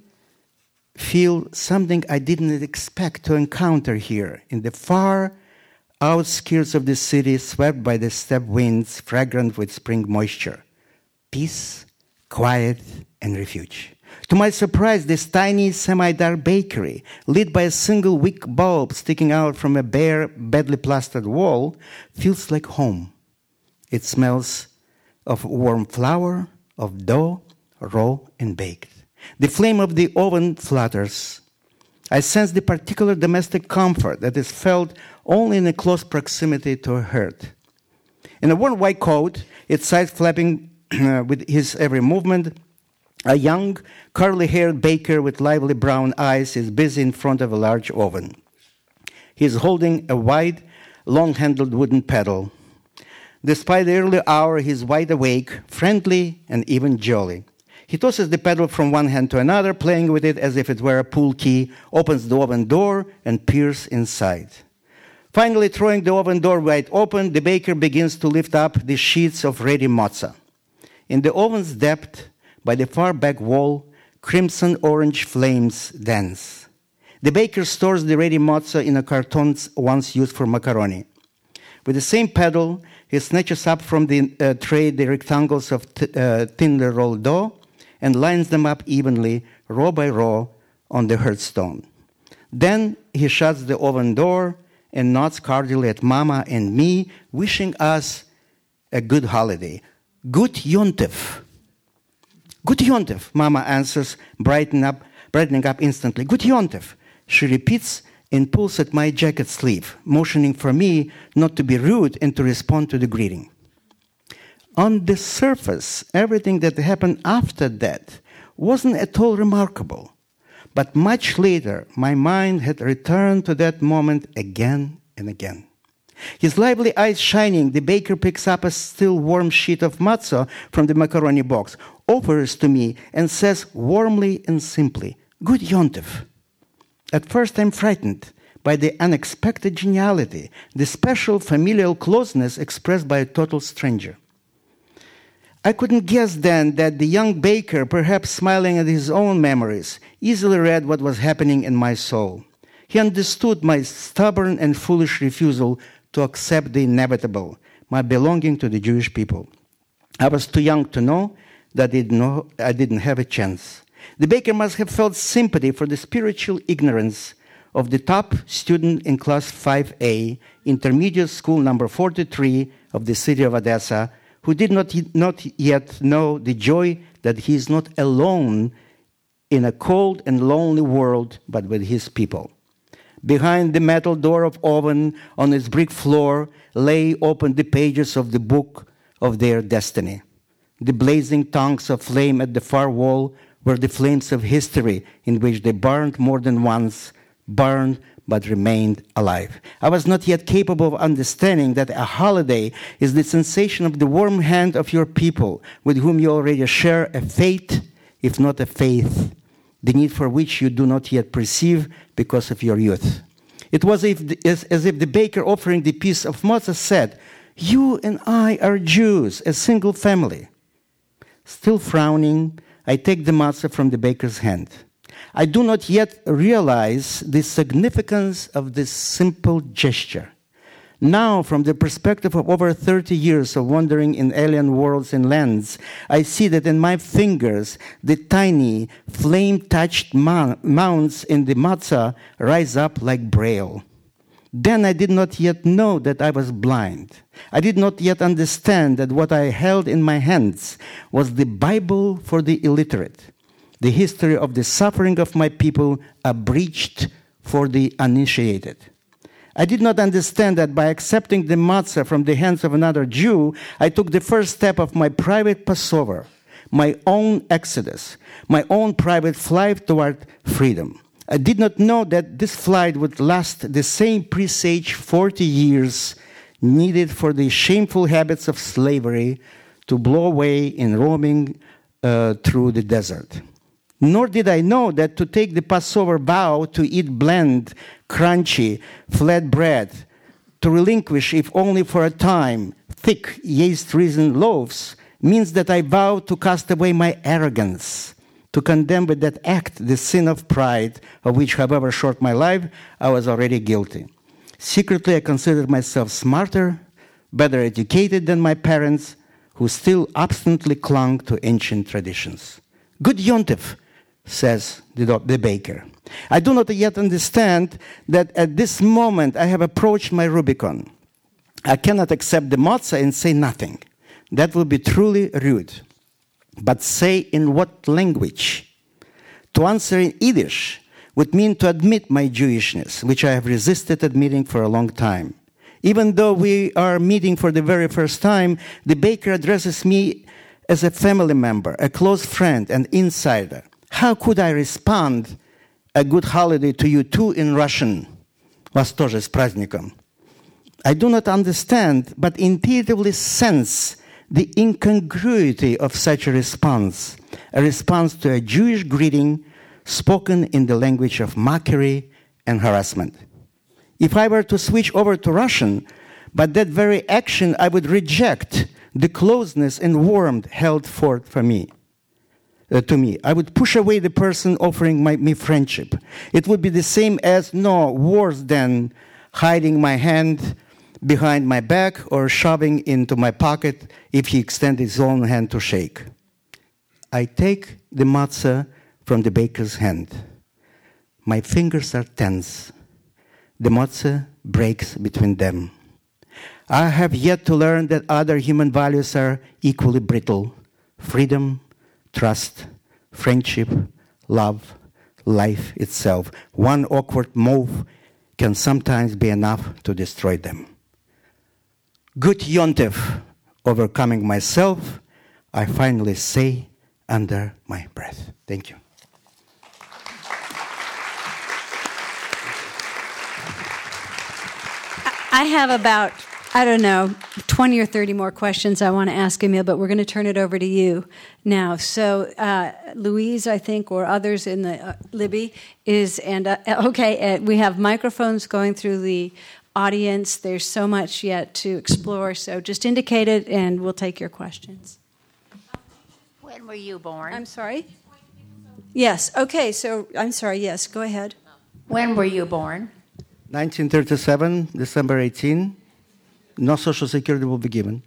feel something I didn't expect to encounter here, in the far outskirts of the city, swept by the steppe winds, fragrant with spring moisture. Peace, quiet, and refuge. To my surprise, this tiny, semi-dark bakery, lit by a single wick bulb sticking out from a bare, badly plastered wall, feels like home. It smells of warm flour, of dough, raw and baked. The flame of the oven flutters. I sense the particular domestic comfort that is felt only in a close proximity to a hearth. In a warm white coat, its sides flapping with his every movement, a young, curly-haired baker with lively brown eyes is busy in front of a large oven. He is holding a wide, long-handled wooden paddle. Despite the early hour, he is wide awake, friendly, and even jolly. He tosses the pedal from one hand to another, playing with it as if it were a pool key, opens the oven door, and peers inside. Finally, throwing the oven door wide open, the baker begins to lift up the sheets of ready matzah. In the oven's depth, by the far back wall, crimson-orange flames dance. The baker stores the ready matzah in a carton once used for macaroni. With the same pedal, he snatches up from the tray the rectangles of thinly rolled dough and lines them up evenly, row by row, on the hearthstone. Then he shuts the oven door and nods cordially at Mama and me, wishing us a good holiday. Good Yontif. Good Yontif, Mama answers, brightening up instantly. Good Yontif, she repeats and pulls at my jacket sleeve, motioning for me not to be rude and to respond to the greeting. On the surface, everything that happened after that wasn't at all remarkable. But much later, my mind had returned to that moment again and again. His lively eyes shining, the baker picks up a still warm sheet of matzah from the macaroni box, offers to me, and says warmly and simply, Good Yontif. At first I'm frightened by the unexpected geniality, the special familial closeness expressed by a total stranger. I couldn't guess then that the young baker, perhaps smiling at his own memories, easily read what was happening in my soul. He understood my stubborn and foolish refusal to accept the inevitable, my belonging to the Jewish people. I was too young to know that I didn't have a chance. The baker must have felt sympathy for the spiritual ignorance of the top student in class 5A, intermediate school number 43 of the city of Odessa, who did not yet know the joy that he is not alone in a cold and lonely world, but with his people. Behind the metal door of oven, on its brick floor, lay open the pages of the book of their destiny. The blazing tongues of flame at the far wall were the flames of history in which they burned more than once, burned but remained alive. I was not yet capable of understanding that a holiday is the sensation of the warm hand of your people with whom you already share a fate, if not a faith, the need for which you do not yet perceive because of your youth. It was as if the baker offering the piece of matzah said, You and I are Jews, a single family. Still frowning, I take the matzah from the baker's hand. I do not yet realize the significance of this simple gesture. Now, from the perspective of over 30 years of wandering in alien worlds and lands, I see that in my fingers, the tiny, flame-touched mounds in the matzah rise up like braille. Then I did not yet know that I was blind. I did not yet understand that what I held in my hands was the Bible for the illiterate, the history of the suffering of my people abridged for the uninitiated. I did not understand that by accepting the matzah from the hands of another Jew, I took the first step of my private Passover, my own exodus, my own private flight toward freedom. I did not know that this flight would last the same presaged 40 years needed for the shameful habits of slavery to blow away in roaming through the desert. Nor did I know that to take the Passover vow to eat bland, crunchy, flat bread, to relinquish, if only for a time, thick, yeast-risen loaves, means that I vow to cast away my arrogance, to condemn with that act the sin of pride, of which, however short my life, I was already guilty. Secretly, I considered myself smarter, better educated than my parents, who still obstinately clung to ancient traditions. Good Yontif, says the baker. I do not yet understand that at this moment I have approached my Rubicon. I cannot accept the matzah and say nothing. That would be truly rude. But say in what language? To answer in Yiddish would mean to admit my Jewishness, which I have resisted admitting for a long time. Even though we are meeting for the very first time, the baker addresses me as a family member, a close friend, an insider. How could I respond, a good holiday to you too, in Russian? Вас тоже с праздником. I do not understand, but intuitively sense the incongruity of such a response. a response to a Jewish greeting spoken in the language of mockery and harassment. If I were to switch over to Russian, by that very action, I would reject the closeness and warmth held forth for me. To me, I would push away the person offering me friendship. It would be the same as, no, worse than hiding my hand behind my back or shoving into my pocket if he extended his own hand to shake. I take the matzah from the baker's hand. My fingers are tense. The matzah breaks between them. I have yet to learn that other human values are equally brittle. Freedom, trust, friendship, love, life itself. One awkward move can sometimes be enough to destroy them. Good Yontif, overcoming myself, I finally say under my breath. Thank you. I have about, 20 or 30 more questions I want to ask Emil, but we're going to turn it over to you now. So Louise, I think, or others in the Libby we have microphones going through the audience. There's so much yet to explore, so just indicate it and we'll take your questions. When were you born? I'm sorry? Yes, okay, so I'm sorry, yes, go ahead. When were you born? 1937, December 18. No Social Security will be given.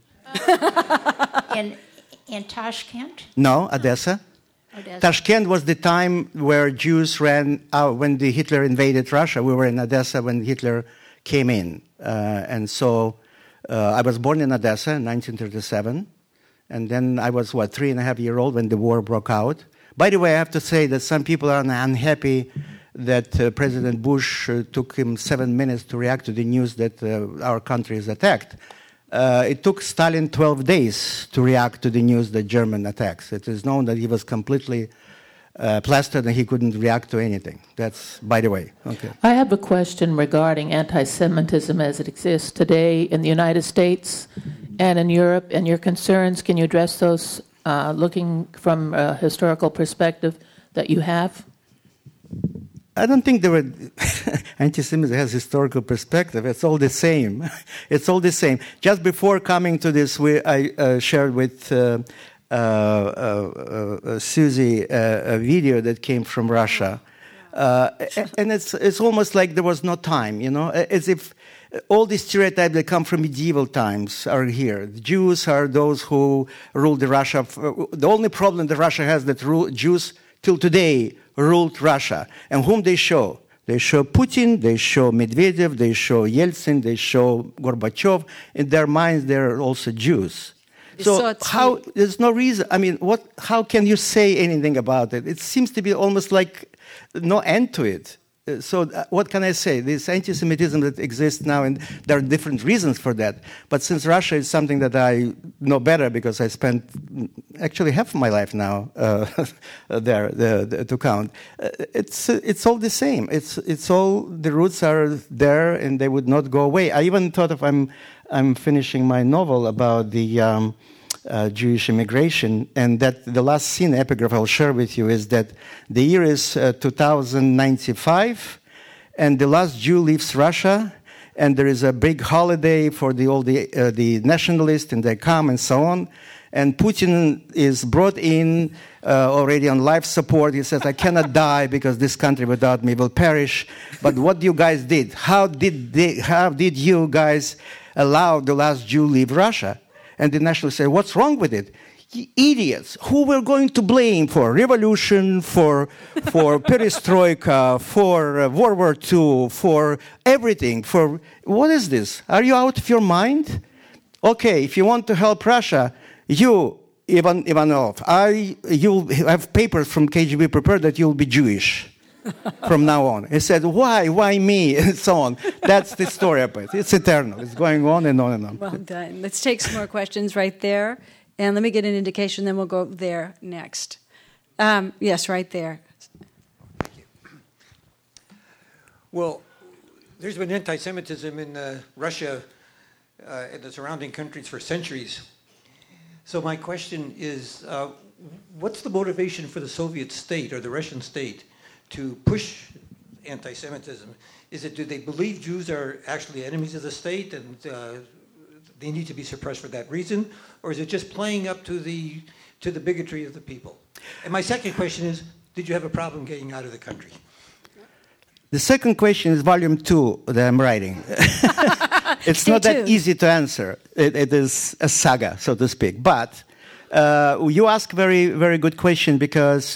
In Tashkent? No, Odessa. Tashkent was the time where Jews ran out when Hitler invaded Russia. We were in Odessa when Hitler came in. And so I was born in Odessa in 1937. And then I was, 3.5-year-old when the war broke out. By the way, I have to say that some people are unhappy that President Bush took him 7 minutes to react to the news that our country is attacked. It took Stalin 12 days to react to the news that German attacks. It is known that he was completely plastered and he couldn't react to anything. That's by the way. Okay. I have a question regarding anti-Semitism as it exists today in the United States and in Europe, and your concerns. Can you address those looking from a historical perspective that you have? I don't think anti-Semitism has historical perspective. It's all the same. It's all the same. Just before coming to this, I shared with Susie a video that came from Russia. And it's almost like there was no time, as if all these stereotypes that come from medieval times are here. The Jews are those who ruled Russia. The only problem that Russia has that Jews till today ruled Russia. And whom they show? They show Putin, they show Medvedev, they show Yeltsin, they show Gorbachev. In their minds, they're also Jews. So there's no reason, how can you say anything about it? It seems to be almost like no end to it. So what can I say? This anti-Semitism that exists now, and there are different reasons for that. But since Russia is something that I know better because I spent actually half of my life now there to count, it's all the same. It's all, the roots are there and they would not go away. I even thought if I'm finishing my novel about the Jewish immigration, and that the last scene epigraph I'll share with you is that the year is 2095, and the last Jew leaves Russia, and there is a big holiday for all the nationalists, and they come and so on. And Putin is brought in already on life support. He says, I cannot die because this country without me will perish. But what you guys did? How did you guys allow the last Jew leave Russia? And the nationalists say, what's wrong with it? Idiots. Who we're going to blame for revolution, for perestroika, for World War II, for everything? For what is this? Are you out of your mind? Okay, if you want to help Russia, you, Ivanov, you'll have papers from KGB prepared that you'll be Jewish from now on. He said, why me? And so on. That's the story of it. It's eternal. It's going on and on and on. Well done. Let's take some more questions right there. And let me get an indication, then we'll go there next. Yes, right there. Well, there's been anti-Semitism in Russia and the surrounding countries for centuries. So my question is, what's the motivation for the Soviet state or the Russian state to push anti-Semitism? Is it, do they believe Jews are actually enemies of the state and they need to be suppressed for that reason? Or is it just playing up to the bigotry of the people? And my second question is, did you have a problem getting out of the country? The second question is volume 2 that I'm writing. It's Stay not that tuned. easy to answer. It is a saga, so to speak. But you ask very, very good question because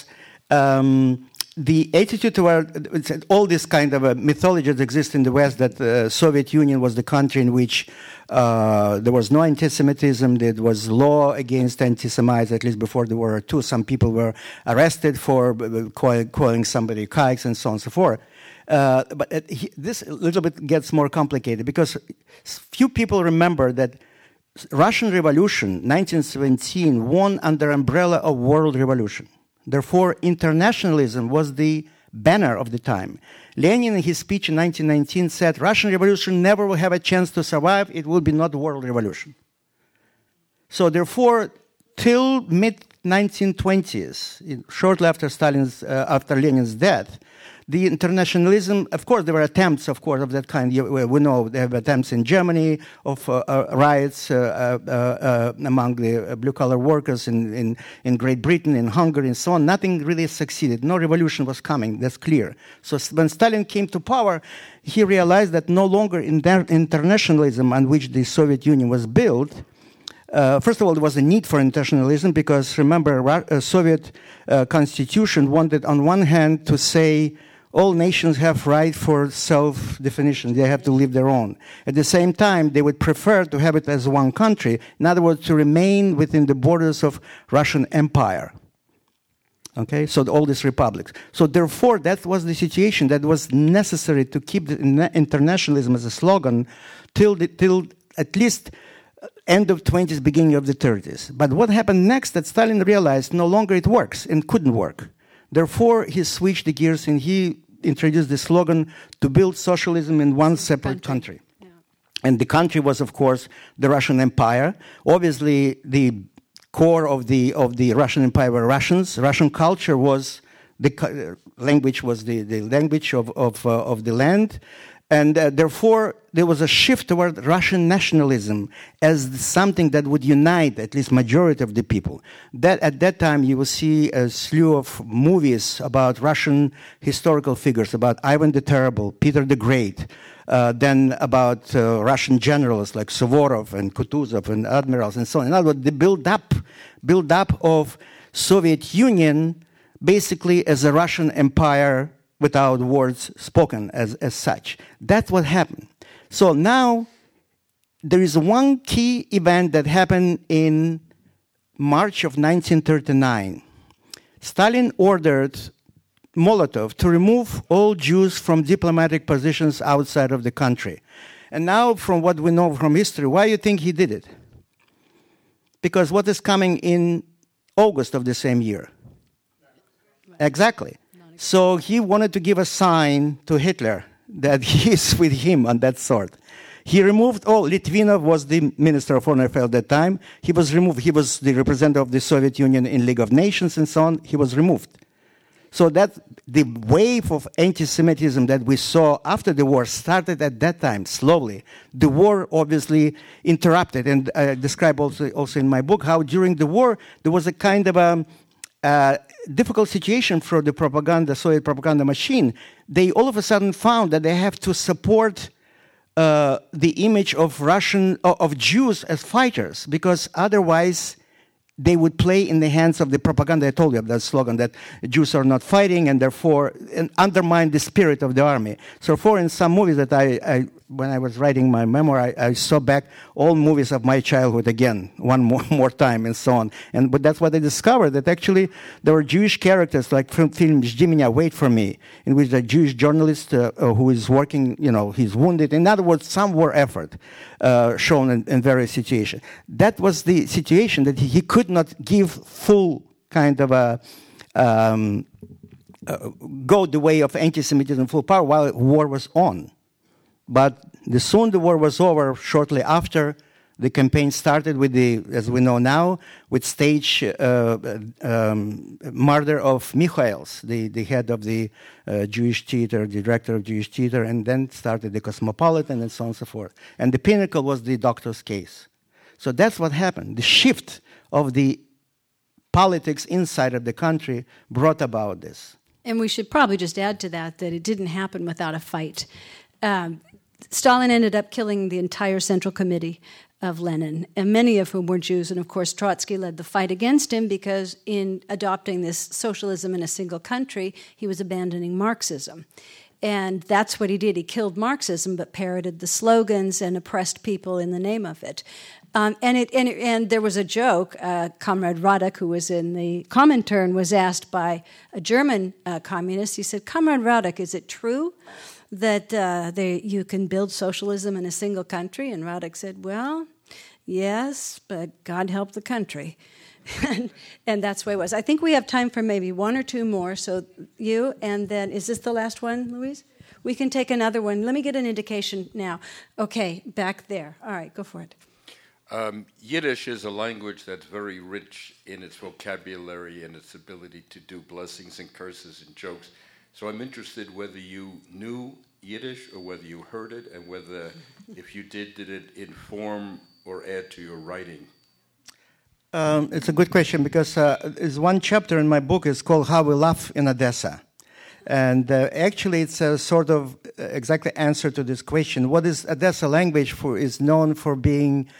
the attitude toward all this kind of a mythology that exists in the West, that the Soviet Union was the country in which there was no anti-Semitism, there was law against anti-Semites, at least before the World War II. Some people were arrested for calling somebody kikes and so on and so forth. But this a little bit gets more complicated because few people remember that Russian Revolution, 1917, won under umbrella of World Revolution. Therefore, internationalism was the banner of the time. Lenin, in his speech in 1919, said, Russian Revolution never will have a chance to survive. It will be not the World Revolution. So therefore, till mid-1920s, shortly after after Lenin's death, the internationalism, of course, there were attempts, of course, of that kind. We know there have attempts in Germany of riots among the blue-collar workers in Great Britain, in Hungary, and so on. Nothing really succeeded. No revolution was coming. That's clear. So when Stalin came to power, he realized that no longer internationalism on which the Soviet Union was built. First of all, there was a need for internationalism because, remember, Soviet constitution wanted, on one hand, to say all nations have right for self-definition. They have to live their own. At the same time, they would prefer to have it as one country. In other words, to remain within the borders of Russian Empire. Okay, so all these republics. So therefore, that was the situation that was necessary to keep the internationalism as a slogan till at least end of 20s, beginning of the 30s. But what happened next that Stalin realized no longer it works and couldn't work. Therefore, he switched the gears and he introduced the slogan to build socialism in one separate country. Yeah. And the country was, of course, the Russian Empire. Obviously, the core of the Russian Empire were Russians. Russian culture was language was the language of the land. And therefore, there was a shift toward Russian nationalism as something that would unite at least majority of the people. That at that time, you will see a slew of movies about Russian historical figures, about Ivan the Terrible, Peter the Great, then about Russian generals like Suvorov and Kutuzov and admirals and so on. In other words, the build up of Soviet Union basically as a Russian empire without words spoken as such. That's what happened. So now there is one key event that happened in March of 1939. Stalin ordered Molotov to remove all Jews from diplomatic positions outside of the country. And now, from what we know from history, why do you think he did it? Because what is coming in August of the same year? Exactly. So he wanted to give a sign to Hitler that he is with him on that sort. He removed all. Litvinov was the Minister of Foreign Affairs at that time. He was removed. He was the representative of the Soviet Union in League of Nations and so on. He was removed. So that the wave of anti-Semitism that we saw after the war started at that time, slowly. The war obviously interrupted, and I describe also in my book how during the war there was a kind of a difficult situation for the propaganda, Soviet propaganda machine. They all of a sudden found that they have to support the image of Jews as fighters, because otherwise they would play in the hands of the propaganda. I told you that slogan that Jews are not fighting and therefore undermine the spirit of the army. So in some movies that I when I was writing my memoir, I saw back all movies of my childhood again, one more time and so on. But that's what I discovered, that actually there were Jewish characters like film Jdi Меня, Wait for Me, in which a Jewish journalist who is working, he's wounded. In other words, some war effort shown in various situations. That was the situation that he could not give full kind of a go the way of anti-Semitism full power while war was on. But soon the war was over, shortly after, The campaign started with as we know now, with stage murder of Michaels, the head of the Jewish theater, the director of Jewish theater, and then started the Cosmopolitan and so on and so forth. And the pinnacle was the doctor's case. So that's what happened. The shift of the politics inside of the country brought about this. And we should probably just add to that it didn't happen without a fight. Stalin ended up killing the entire Central Committee of Lenin, and many of whom were Jews. And of course, Trotsky led the fight against him because in adopting this socialism in a single country, he was abandoning Marxism. And that's what he did. He killed Marxism, but parroted the slogans and oppressed people in the name of it. And there was a joke. Comrade Radek, who was in the Comintern, was asked by a German communist. He said, "Comrade Radek, is it true that you can build socialism in a single country?" And Radek said, "Well, yes, but God help the country." And that's the way it was. I think we have time for maybe one or two more. So you, and then, is this the last one, Louise? We can take another one. Let me get an indication now. Okay, back there. All right, go for it. Yiddish is a language that's very rich in its vocabulary and its ability to do blessings and curses and jokes. So I'm interested whether you knew Yiddish or whether you heard it, and whether, if you did it inform or add to your writing? It's a good question, because there's one chapter in my book is called How We Laugh in Odessa. And actually it's a sort of exactly answer to this question. What is Odessa language for? Is known for being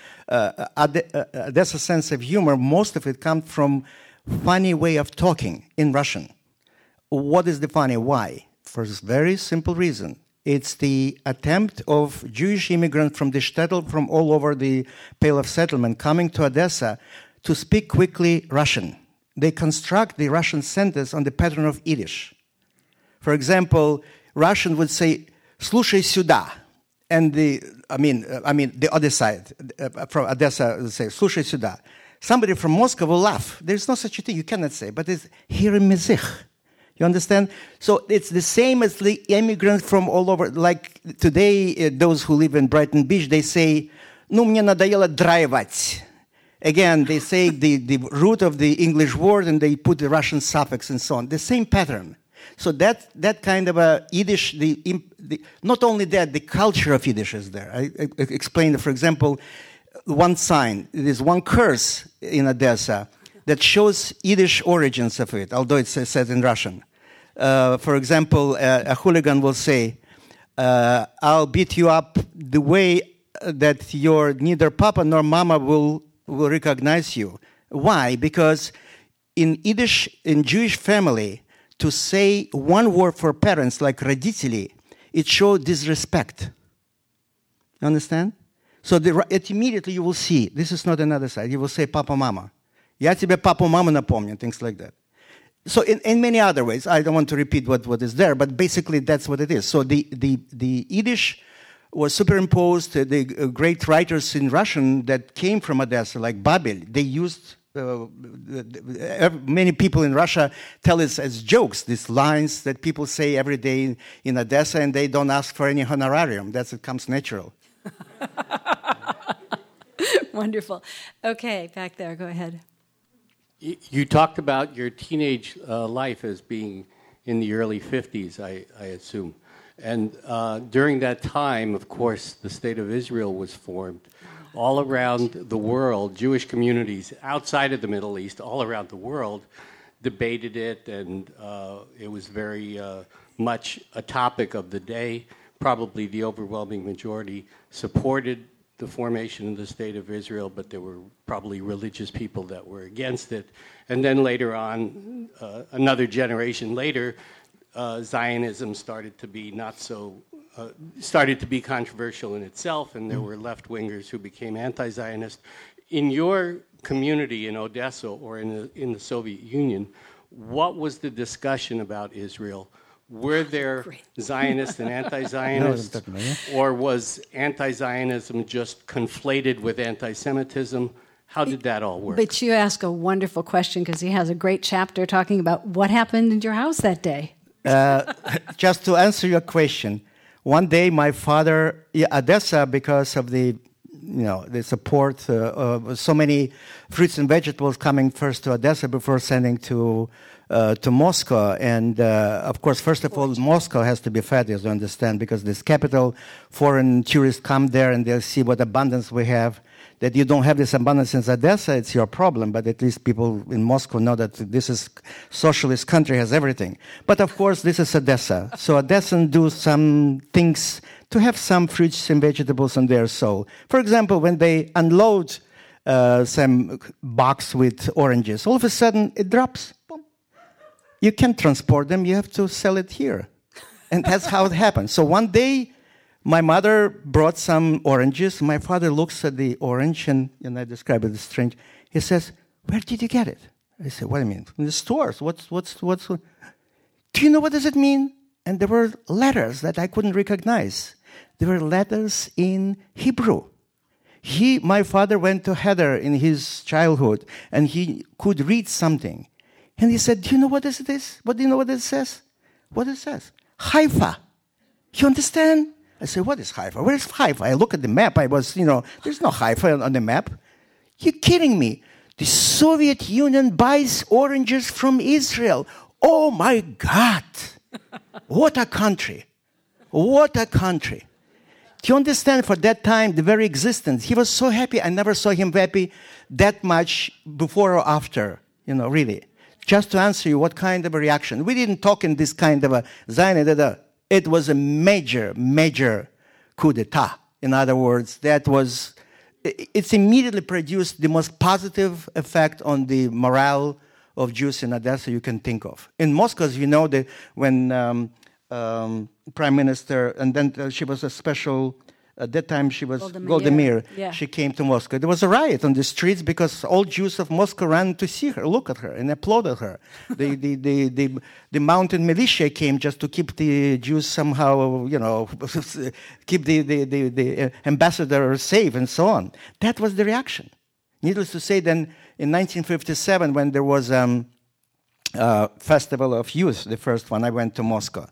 Odessa sense of humor. Most of it comes from funny way of talking in Russian. What is the funny? Why? For this very simple reason. It's the attempt of Jewish immigrants from the shtetl, from all over the Pale of Settlement, coming to Odessa to speak quickly Russian. They construct the Russian sentence on the pattern of Yiddish. For example, Russian would say, "Слушай сюда," and the other side from Odessa would say, "Слушай сюда." Somebody from Moscow will laugh. There's no such a thing. You cannot say, but it's "Here mezich." You understand? So it's the same as the immigrants from all over. Like today, those who live in Brighton Beach, they say, "Ну, мне надоело драйвать." Again, they say the root of the English word, and they put the Russian suffix and so on. The same pattern. So that kind of a Yiddish, not only that, the culture of Yiddish is there. I explained, for example, one sign. There's one curse in Odessa that shows Yiddish origins of it, although it's said in Russian. For example, a hooligan will say, "I'll beat you up the way that your neither papa nor mama will recognize you." Why? Because in Yiddish, in Jewish family, to say one word for parents like родители, it shows disrespect. You understand? So immediately you will see, this is not another side, you will say papa, mama. Я тебе папу, маму напомню, things like that. So in many other ways, I don't want to repeat what is there, but basically that's what it is. So the Yiddish was superimposed, the great writers in Russian that came from Odessa, like Babel, they used, many people in Russia tell it as jokes, these lines that people say every day in Odessa, and they don't ask for any honorarium. It comes natural. Wonderful. Okay, back there, go ahead. You talked about your teenage life as being in the early 50s, I assume. And during that time, of course, the State of Israel was formed. All around the world, Jewish communities outside of the Middle East, all around the world, debated it, and it was very much a topic of the day. Probably the overwhelming majority supported the formation of the State of Israel, but there were probably religious people that were against it. And then later on, another generation later, Zionism started to be started to be controversial in itself, and there were left-wingers who became anti-Zionist. In your community in Odessa or in the Soviet Union, what was the discussion about Israel? Were there Zionists and anti-Zionists, or was anti-Zionism just conflated with anti-Semitism? How did that all work? But you ask a wonderful question, because he has a great chapter talking about what happened in your house that day. Just to answer your question, one day my father, Odessa, because of the they support so many fruits and vegetables coming first to Odessa before sending to Moscow. And of course, first of all, Moscow has to be fed, as you understand, because this capital, foreign tourists come there and they'll see what abundance we have. That you don't have this abundance in Odessa, it's your problem, but at least people in Moscow know that this is socialist country, has everything. But of course, this is Odessa. So Odessans do some things to have some fruits and vegetables on their soul. For example, when they unload some box with oranges, all of a sudden it drops. Boom. You can't transport them, you have to sell it here. And that's how it happens. So one day, my mother brought some oranges. My father looks at the orange, and I describe it as strange. He says, "Where did you get it?" I said, "What do you mean? In the stores. What's? Do you know what does it mean?" And there were letters that I couldn't recognize. There were letters in Hebrew. My father went to Heather in his childhood, and he could read something. And he said, "Do you know what this is? What do you know what it says? What it says? Haifa. You understand?" I said, "What is Haifa? Where is Haifa?" I look at the map. There's no Haifa on the map. You're kidding me. The Soviet Union buys oranges from Israel. Oh my God. What a country. What a country. Do you understand, for that time, the very existence, he was so happy. I never saw him happy that much before or after, really. Just to answer you, what kind of a reaction? We didn't talk in this kind of a Zionist. It was a major, major coup d'etat. In other words, it's immediately produced the most positive effect on the morale of Jews in Odessa you can think of. In Moscow, as you know, when Prime Minister, and then she was a special, at that time she was Golda Meir. Yeah. She came to Moscow. There was a riot on the streets because all Jews of Moscow ran to see her, look at her, and applauded her. The mounted militia came just to keep the Jews somehow, keep the ambassador safe and so on. That was the reaction. Needless to say, then in 1957, when there was Festival of Youth, the first one, I went to Moscow.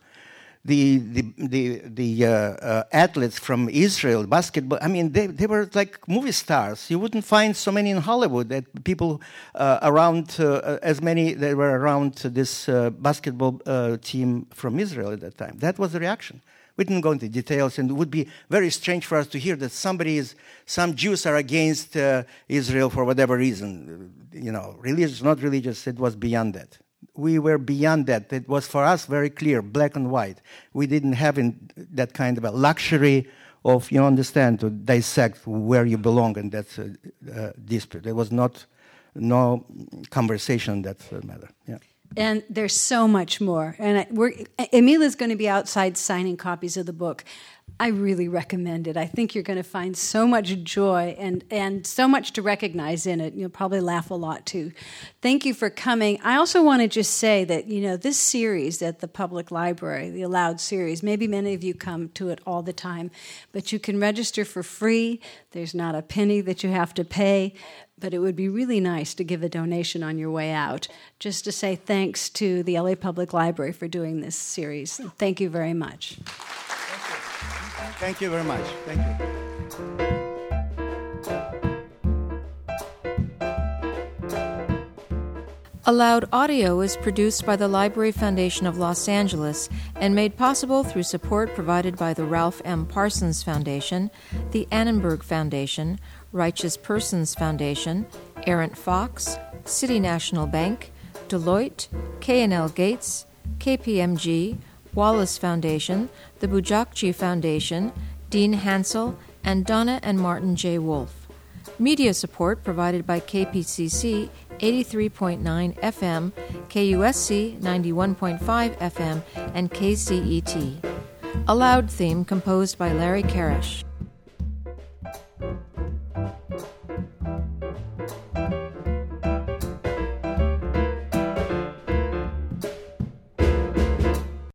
The athletes from Israel, basketball, they were like movie stars. You wouldn't find so many in Hollywood, that people around, as many that were around this basketball team from Israel at that time. That was the reaction. We didn't go into details, and it would be very strange for us to hear that some Jews are against Israel for whatever reason. Religious, not religious, it was beyond that. We were beyond that. It was for us very clear, black and white. We didn't have that kind of a luxury of, to dissect where you belong in that dispute. There was no conversation on that matter. Yeah. And there's so much more. And Emila's going to be outside signing copies of the book. I really recommend it. I think you're going to find so much joy and so much to recognize in it. You'll probably laugh a lot, too. Thank you for coming. I also want to just say that, this series at the Public Library, the Allowed series, maybe many of you come to it all the time, but you can register for free. There's not a penny that you have to pay, but it would be really nice to give a donation on your way out, just to say thanks to the LA Public Library for doing this series. Thank you very much. Thank you very much. Thank you. Allowed Audio is produced by the Library Foundation of Los Angeles and made possible through support provided by the Ralph M. Parsons Foundation, the Annenberg Foundation, Righteous Persons Foundation, Errant Fox, City National Bank, Deloitte, K&L Gates, KPMG, Wallace Foundation, the Bujakji Foundation, Dean Hansel, and Donna and Martin J. Wolf. Media support provided by KPCC 83.9 FM, KUSC 91.5 FM, and KCET. Allowed theme composed by Larry Karash.